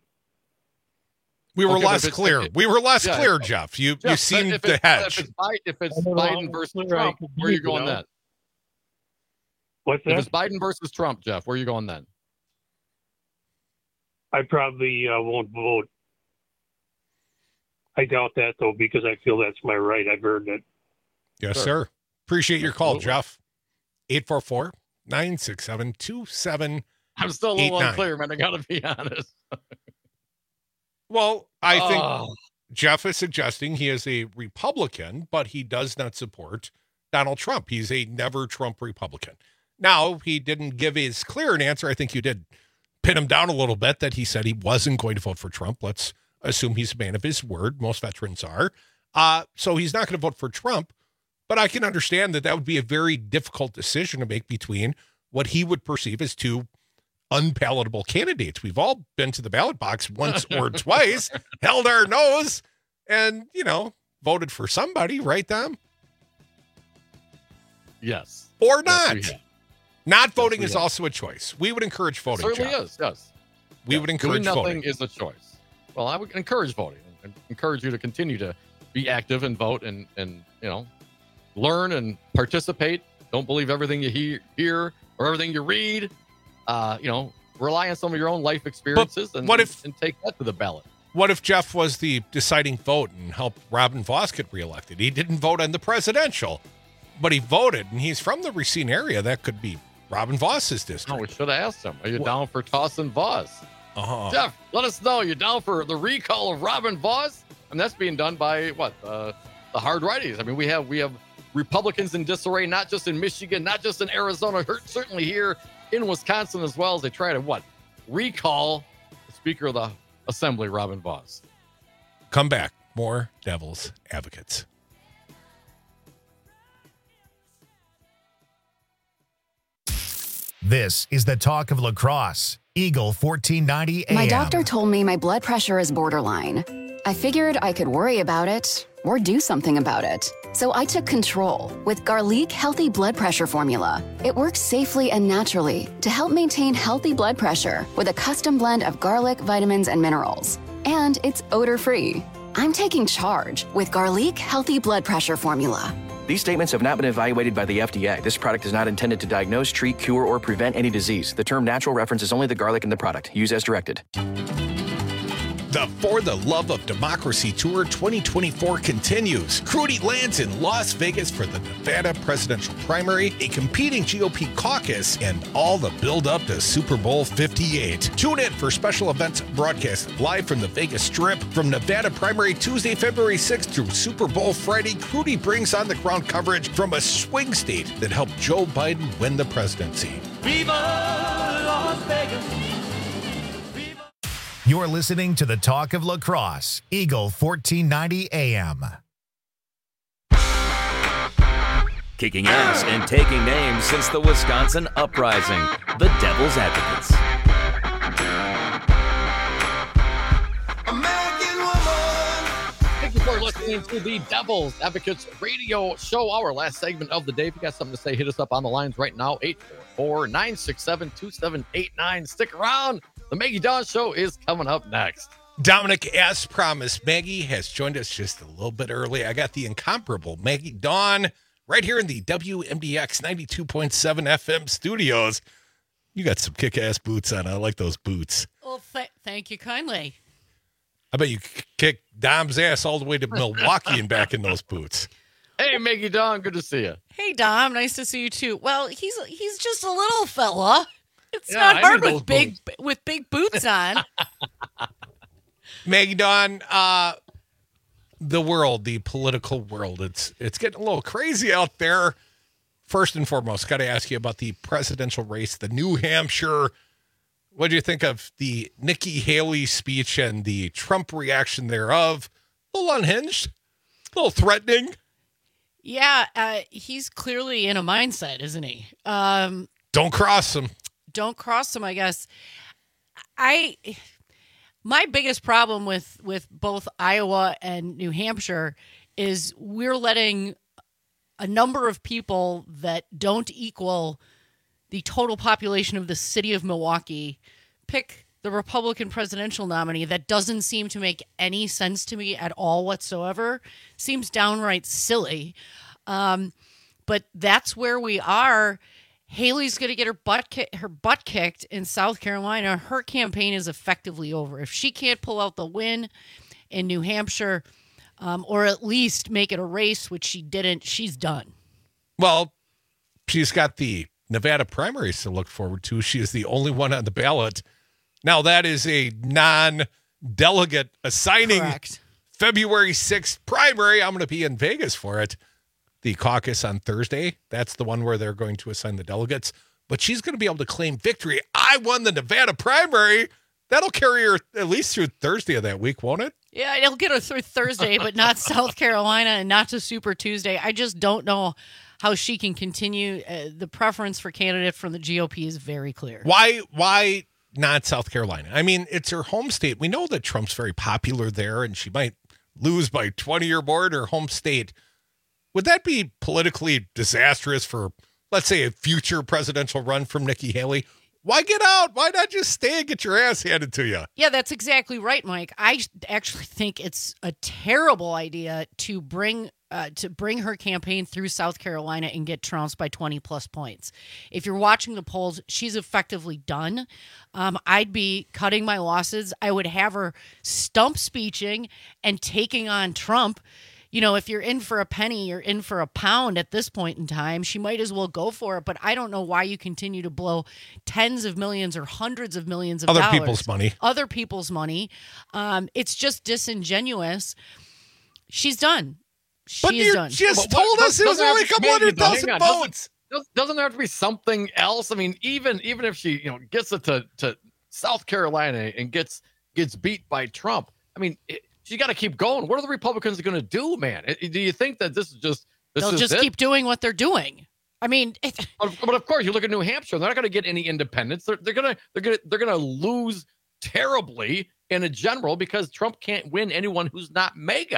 We were Okay, but less if it's- clear. if- We were less yeah, clear, yeah. Jeff. You Jeff, you seemed if to it's, hedge. If it's, Biden, if it's I don't know Biden how versus clear I Trump, could where are you be, going you know? then? What's If that? it's Biden versus Trump, Jeff, where are you going then? I probably uh, won't vote. I doubt that, though, because I feel that's my right. I've heard that. Yes, Sure. sir. Appreciate your call, Absolutely. Jeff. eight four four, nine six seven, two seven I'm still a little Eight, nine. unclear, man. I got to be honest. Well, I think Oh. Jeff is suggesting he is a Republican, but he does not support Donald Trump. He's a never Trump Republican. Now, he didn't give his clear an answer. I think you did pin him down a little bit that he said he wasn't going to vote for Trump. Let's assume he's a man of his word. Most veterans are. Uh, so he's not going to vote for Trump, but I can understand that that would be a very difficult decision to make between what he would perceive as two unpalatable candidates. We've all been to the ballot box once or twice, held our nose, and, you know, voted for somebody, right, Dom? Yes. Or Yes, not. we have. Not voting we is have. also a choice. We would encourage voting. Certainly Jeff. is, yes. We Yeah. would Doing encourage nothing voting. is a choice. Well, I would encourage voting and encourage you to continue to be active and vote and, and you know, learn and participate. Don't believe everything you hear, hear or everything you read. Uh, you know, rely on some of your own life experiences and, what if- and take that to the ballot. What if Jeff was the deciding vote and helped Robin Voss get reelected? He didn't vote on the presidential, but he voted, and he's from the Racine area. That could be Robin Voss's district. No, we should have asked him. Are you down for tossing Voss? Uh-huh. Jeff, let us know. You're down for the recall of Robin Voss? And that's being done by what? Uh, the hard righties. I mean, we have we have Republicans in disarray, not just in Michigan, not just in Arizona, certainly here in Wisconsin as well, as they try to what? Recall the Speaker of the Assembly, Robin Voss. Come back. More Devil's Advocates. This is the talk of lacrosse. Eagle fourteen ninety A M. My doctor told me my blood pressure is borderline. I figured I could worry about it or do something about it. So I took control with Garlic Healthy Blood Pressure Formula. It works safely and naturally to help maintain healthy blood pressure with a custom blend of garlic, vitamins, and minerals. And it's odor-free. I'm taking charge with Garlic Healthy Blood Pressure Formula. These statements have not been evaluated by the F D A. This product is not intended to diagnose, treat, cure, or prevent any disease. The term natural references only the garlic in the product. Use as directed. The For the Love of Democracy Tour twenty twenty-four continues. Crudy lands in Las Vegas for the Nevada presidential primary, a competing G O P caucus, and all the build-up to Super Bowl fifty-eight. Tune in for special events broadcast live from the Vegas Strip. From Nevada primary Tuesday, February sixth through Super Bowl Friday, Crudy brings on the ground coverage from a swing state that helped Joe Biden win the presidency. Viva Las Vegas! You're listening to the Talk of Lacrosse, Eagle fourteen ninety A M. Kicking ass and taking names since the Wisconsin Uprising, the Devil's Advocates. Thank you for listening to the Devil's Advocates radio show, our last segment of the day. If you got something to say, hit us up on the lines right now, eight four four, nine six seven, two seven eight nine. Stick around. The Maggie Dawn Show is coming up next. Dominic, as promised, Maggie has joined us just a little bit early. I got the incomparable Maggie Dawn right here in the W M D X ninety-two point seven F M studios. You got some kick-ass boots on. I like those boots. Well, th- thank you kindly. I bet you kicked Dom's ass all the way to Milwaukee and back in those boots. Hey, Maggie Dawn, good to see you. Hey, Dom, nice to see you too. Well, he's he's just a little fella. It's Yeah, not I hard need with big with big boots on. Maggie Dawn, uh, the world, the political world, it's it's getting a little crazy out there. First and foremost, got to ask you about the presidential race, the New Hampshire. What do you think of the Nikki Haley speech and the Trump reaction thereof? A little unhinged, a little threatening. Yeah, uh, he's clearly in a mindset, isn't he? Um, Don't cross him. Don't cross him, I guess. I my biggest problem with with both Iowa and New Hampshire is we're letting a number of people that don't equal the total population of the city of Milwaukee pick the Republican presidential nominee. That doesn't seem to make any sense to me at all whatsoever. Seems downright silly. Um, but that's where we are. Haley's going to get her butt ki- her butt kicked in South Carolina. Her campaign is effectively over. If she can't pull out the win in New Hampshire, um, or at least make it a race, which she didn't, she's done. Well, she's got the Nevada primaries to look forward to. She is the only one on the ballot. Now, that is a non-delegate assigning. Correct. February sixth primary. I'm going to be in Vegas for it. The caucus on Thursday. That's the one where they're going to assign the delegates. But she's going to be able to claim victory. I won the Nevada primary. That'll carry her at least through Thursday of that week, won't it? Yeah, it'll get her through Thursday, but not South Carolina and not to Super Tuesday. I just don't know how she can continue. Uh, the preference for candidate from the G O P is very clear. Why? Why not South Carolina? I mean, it's her home state. We know that Trump's very popular there, and she might lose by twenty or more in her home state. Would that be politically disastrous for, let's say, a future presidential run from Nikki Haley? Why get out? Why not just stay and get your ass handed to you? Yeah, that's exactly right, Mike. I actually think it's a terrible idea to bring uh, to bring her campaign through South Carolina and get trounced by twenty plus points. If you're watching the polls, she's effectively done. Um, I'd be cutting my losses. I would have her stump speeching and taking on Trump. You know, if you're in for a penny, you're in for a pound at this point in time. She might as well go for it, but I don't know why you continue to blow tens of millions or hundreds of millions of Other dollars. people's money. Other people's money. Um, it's just disingenuous. She's done. She But is you done. just But what- told us it was doesn't only a have to- couple hundred hang on, thousand doesn't- votes. does- Doesn't there have to be something else? I mean, even even if she, you know, gets it to, to South Carolina and gets gets beat by Trump, I mean, it, she got to keep going. What are the Republicans going to do, man? It- do you think that this is just this They'll is just it? keep doing what they're doing. I mean, it, But, but of course, you look at New Hampshire; they're not going to get any independents. They're, they're gonna they're gonna they're gonna lose terribly in a general because Trump can't win anyone who's not MAGA.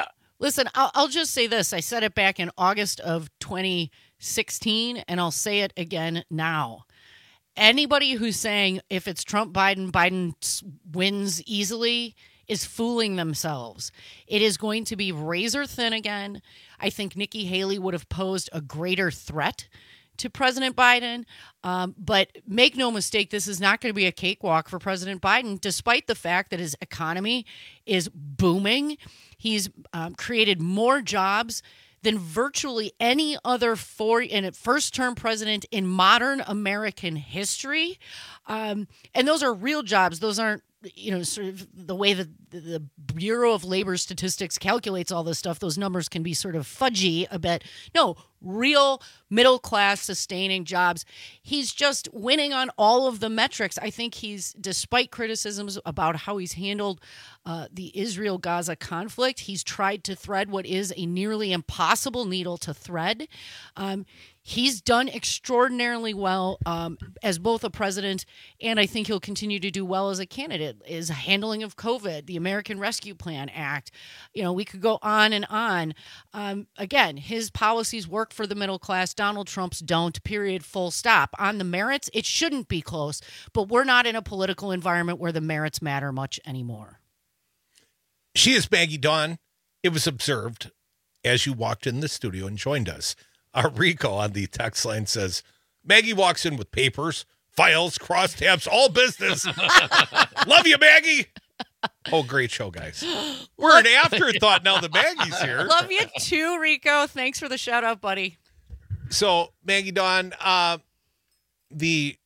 Listen, I'll, I'll just say this. I said it back in August of twenty sixteen, and I'll say it again now. Anybody who's saying if it's Trump, Biden, Biden wins easily is fooling themselves. It is going to be razor thin again. I think Nikki Haley would have posed a greater threat to President Biden. Um, but make no mistake, this is not going to be a cakewalk for President Biden, despite the fact that his economy is booming. He's um, created more jobs than virtually any other four in a first-term president in modern American history. Um, and those are real jobs. Those aren't, you know, sort of the way that the Bureau of Labor Statistics calculates all this stuff. Those numbers can be sort of fudgy a bit. No, real middle-class sustaining jobs. He's just winning on all of the metrics. I think he's, despite criticisms about how he's handled uh, the Israel-Gaza conflict, he's tried to thread what is a nearly impossible needle to thread. Um, he's done extraordinarily well um, as both a president, and I think he'll continue to do well as a candidate. His handling of COVID, the American Rescue Plan Act, you know, we could go on and on. Um, again, his policies work for the middle class. Donald Trump's don't, period, full stop. On the merits, it shouldn't be close, but we're not in a political environment where the merits matter much anymore. She is Maggie Dawn. It was observed as you walked in the studio and joined us. Our Rico on the text line says, Maggie walks in with papers, files, crosstabs, all business. Love you, Maggie. Oh, great show, guys. We're an afterthought now that Maggie's here. Love you too, Rico. Thanks for the shout out, buddy. So, Maggie Dawn, uh, the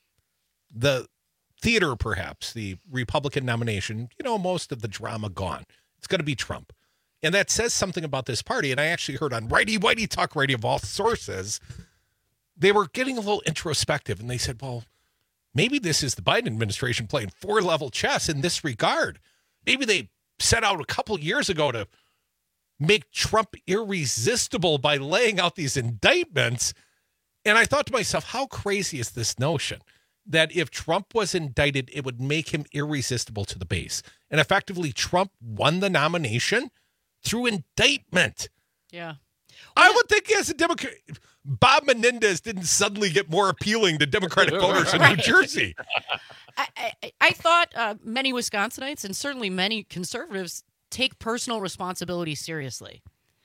the theater, perhaps, the Republican nomination, you know, most of the drama gone. It's going to be Trump. And that says something about this party. And I actually heard on Righty Whitey Talk Radio of all sources, they were getting a little introspective. And they said, well, maybe this is the Biden administration playing four-level chess in this regard. Maybe they set out a couple years ago to make Trump irresistible by laying out these indictments. And I thought to myself, how crazy is this notion that if Trump was indicted, it would make him irresistible to the base? And effectively, Trump won the nomination through indictment. Yeah. I would think as a Democrat, Bob Menendez didn't suddenly get more appealing to Democratic voters in New Jersey. I, I, I thought uh, many Wisconsinites and certainly many conservatives take personal responsibility seriously.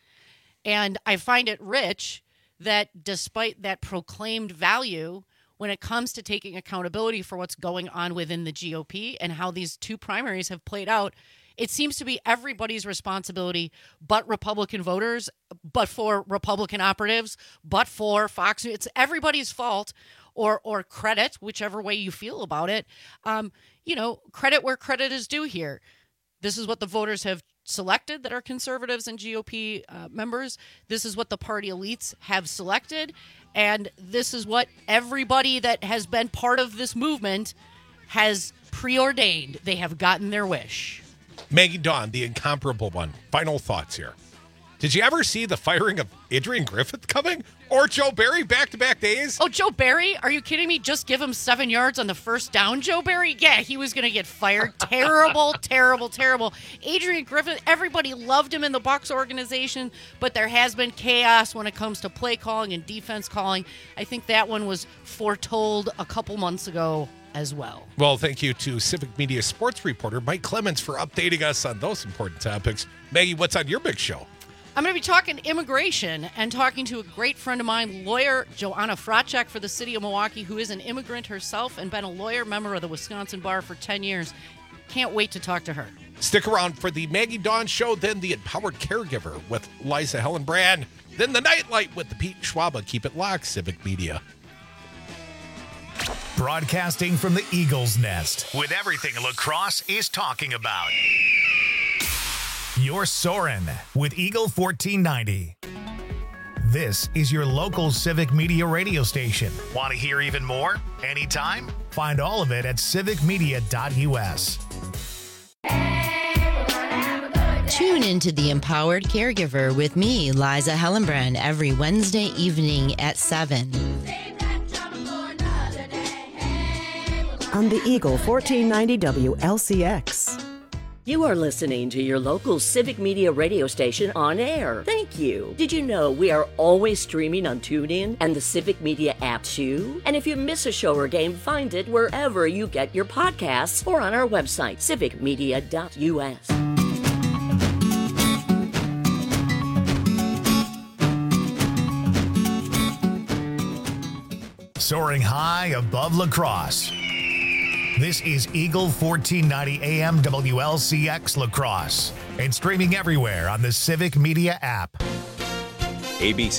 And I find it rich that despite that proclaimed value, when it comes to taking accountability for what's going on within the G O P and how these two primaries have played out, it seems to be everybody's responsibility but Republican voters, but for Republican operatives, but for Fox. It's everybody's fault, or or credit, whichever way you feel about it. Um, you know, credit where credit is due here. This is what the voters have selected that are conservatives and G O P uh, members. This is what the party elites have selected. And this is what everybody that has been part of this movement has preordained. They have gotten their wish. Maggie Dawn, the incomparable one. Final thoughts here. Did you ever see the firing of Adrian Griffith coming? Or Joe Barry back-to-back days? Oh, Joe Barry? Are you kidding me? Just give him seven yards on the first down, Joe Barry? Yeah, he was going to get fired. Terrible, terrible, terrible. Adrian Griffith, everybody loved him in the Bucs organization, but there has been chaos when it comes to play calling and defense calling. I think that one was foretold a couple months ago as well. Well, thank you to Civic Media sports reporter Mike Clemens for updating us on those important topics. Maggie, what's on your big show? I'm going to be talking immigration and talking to a great friend of mine, lawyer Joanna Fracek for the city of Milwaukee, who is an immigrant herself and been a lawyer member of the Wisconsin Bar for ten years. Can't wait to talk to her. Stick around for the Maggie Dawn Show, then the Empowered Caregiver with Liza Hillenbrand, then the Nightlight with the Pete Schwaba. Keep it locked, Civic Media. Broadcasting from the Eagles Nest with everything lacrosse is talking about. You're soaring with Eagle fourteen ninety. This is your local Civic Media radio station. Want to hear even more? Anytime? Find all of it at civic media dot u s. Tune into the Empowered Caregiver with me, Liza Hillenbrand, every Wednesday evening at seven. On the Eagle fourteen ninety W L C X. You are listening to your local Civic Media radio station on air. Thank you. Did you know we are always streaming on TuneIn and the Civic Media app too? And if you miss a show or game, find it wherever you get your podcasts or on our website, civic media dot u s. Soaring high above La Crosse. This is Eagle fourteen ninety A M W L C X La Crosse and streaming everywhere on the Civic Media app. A B C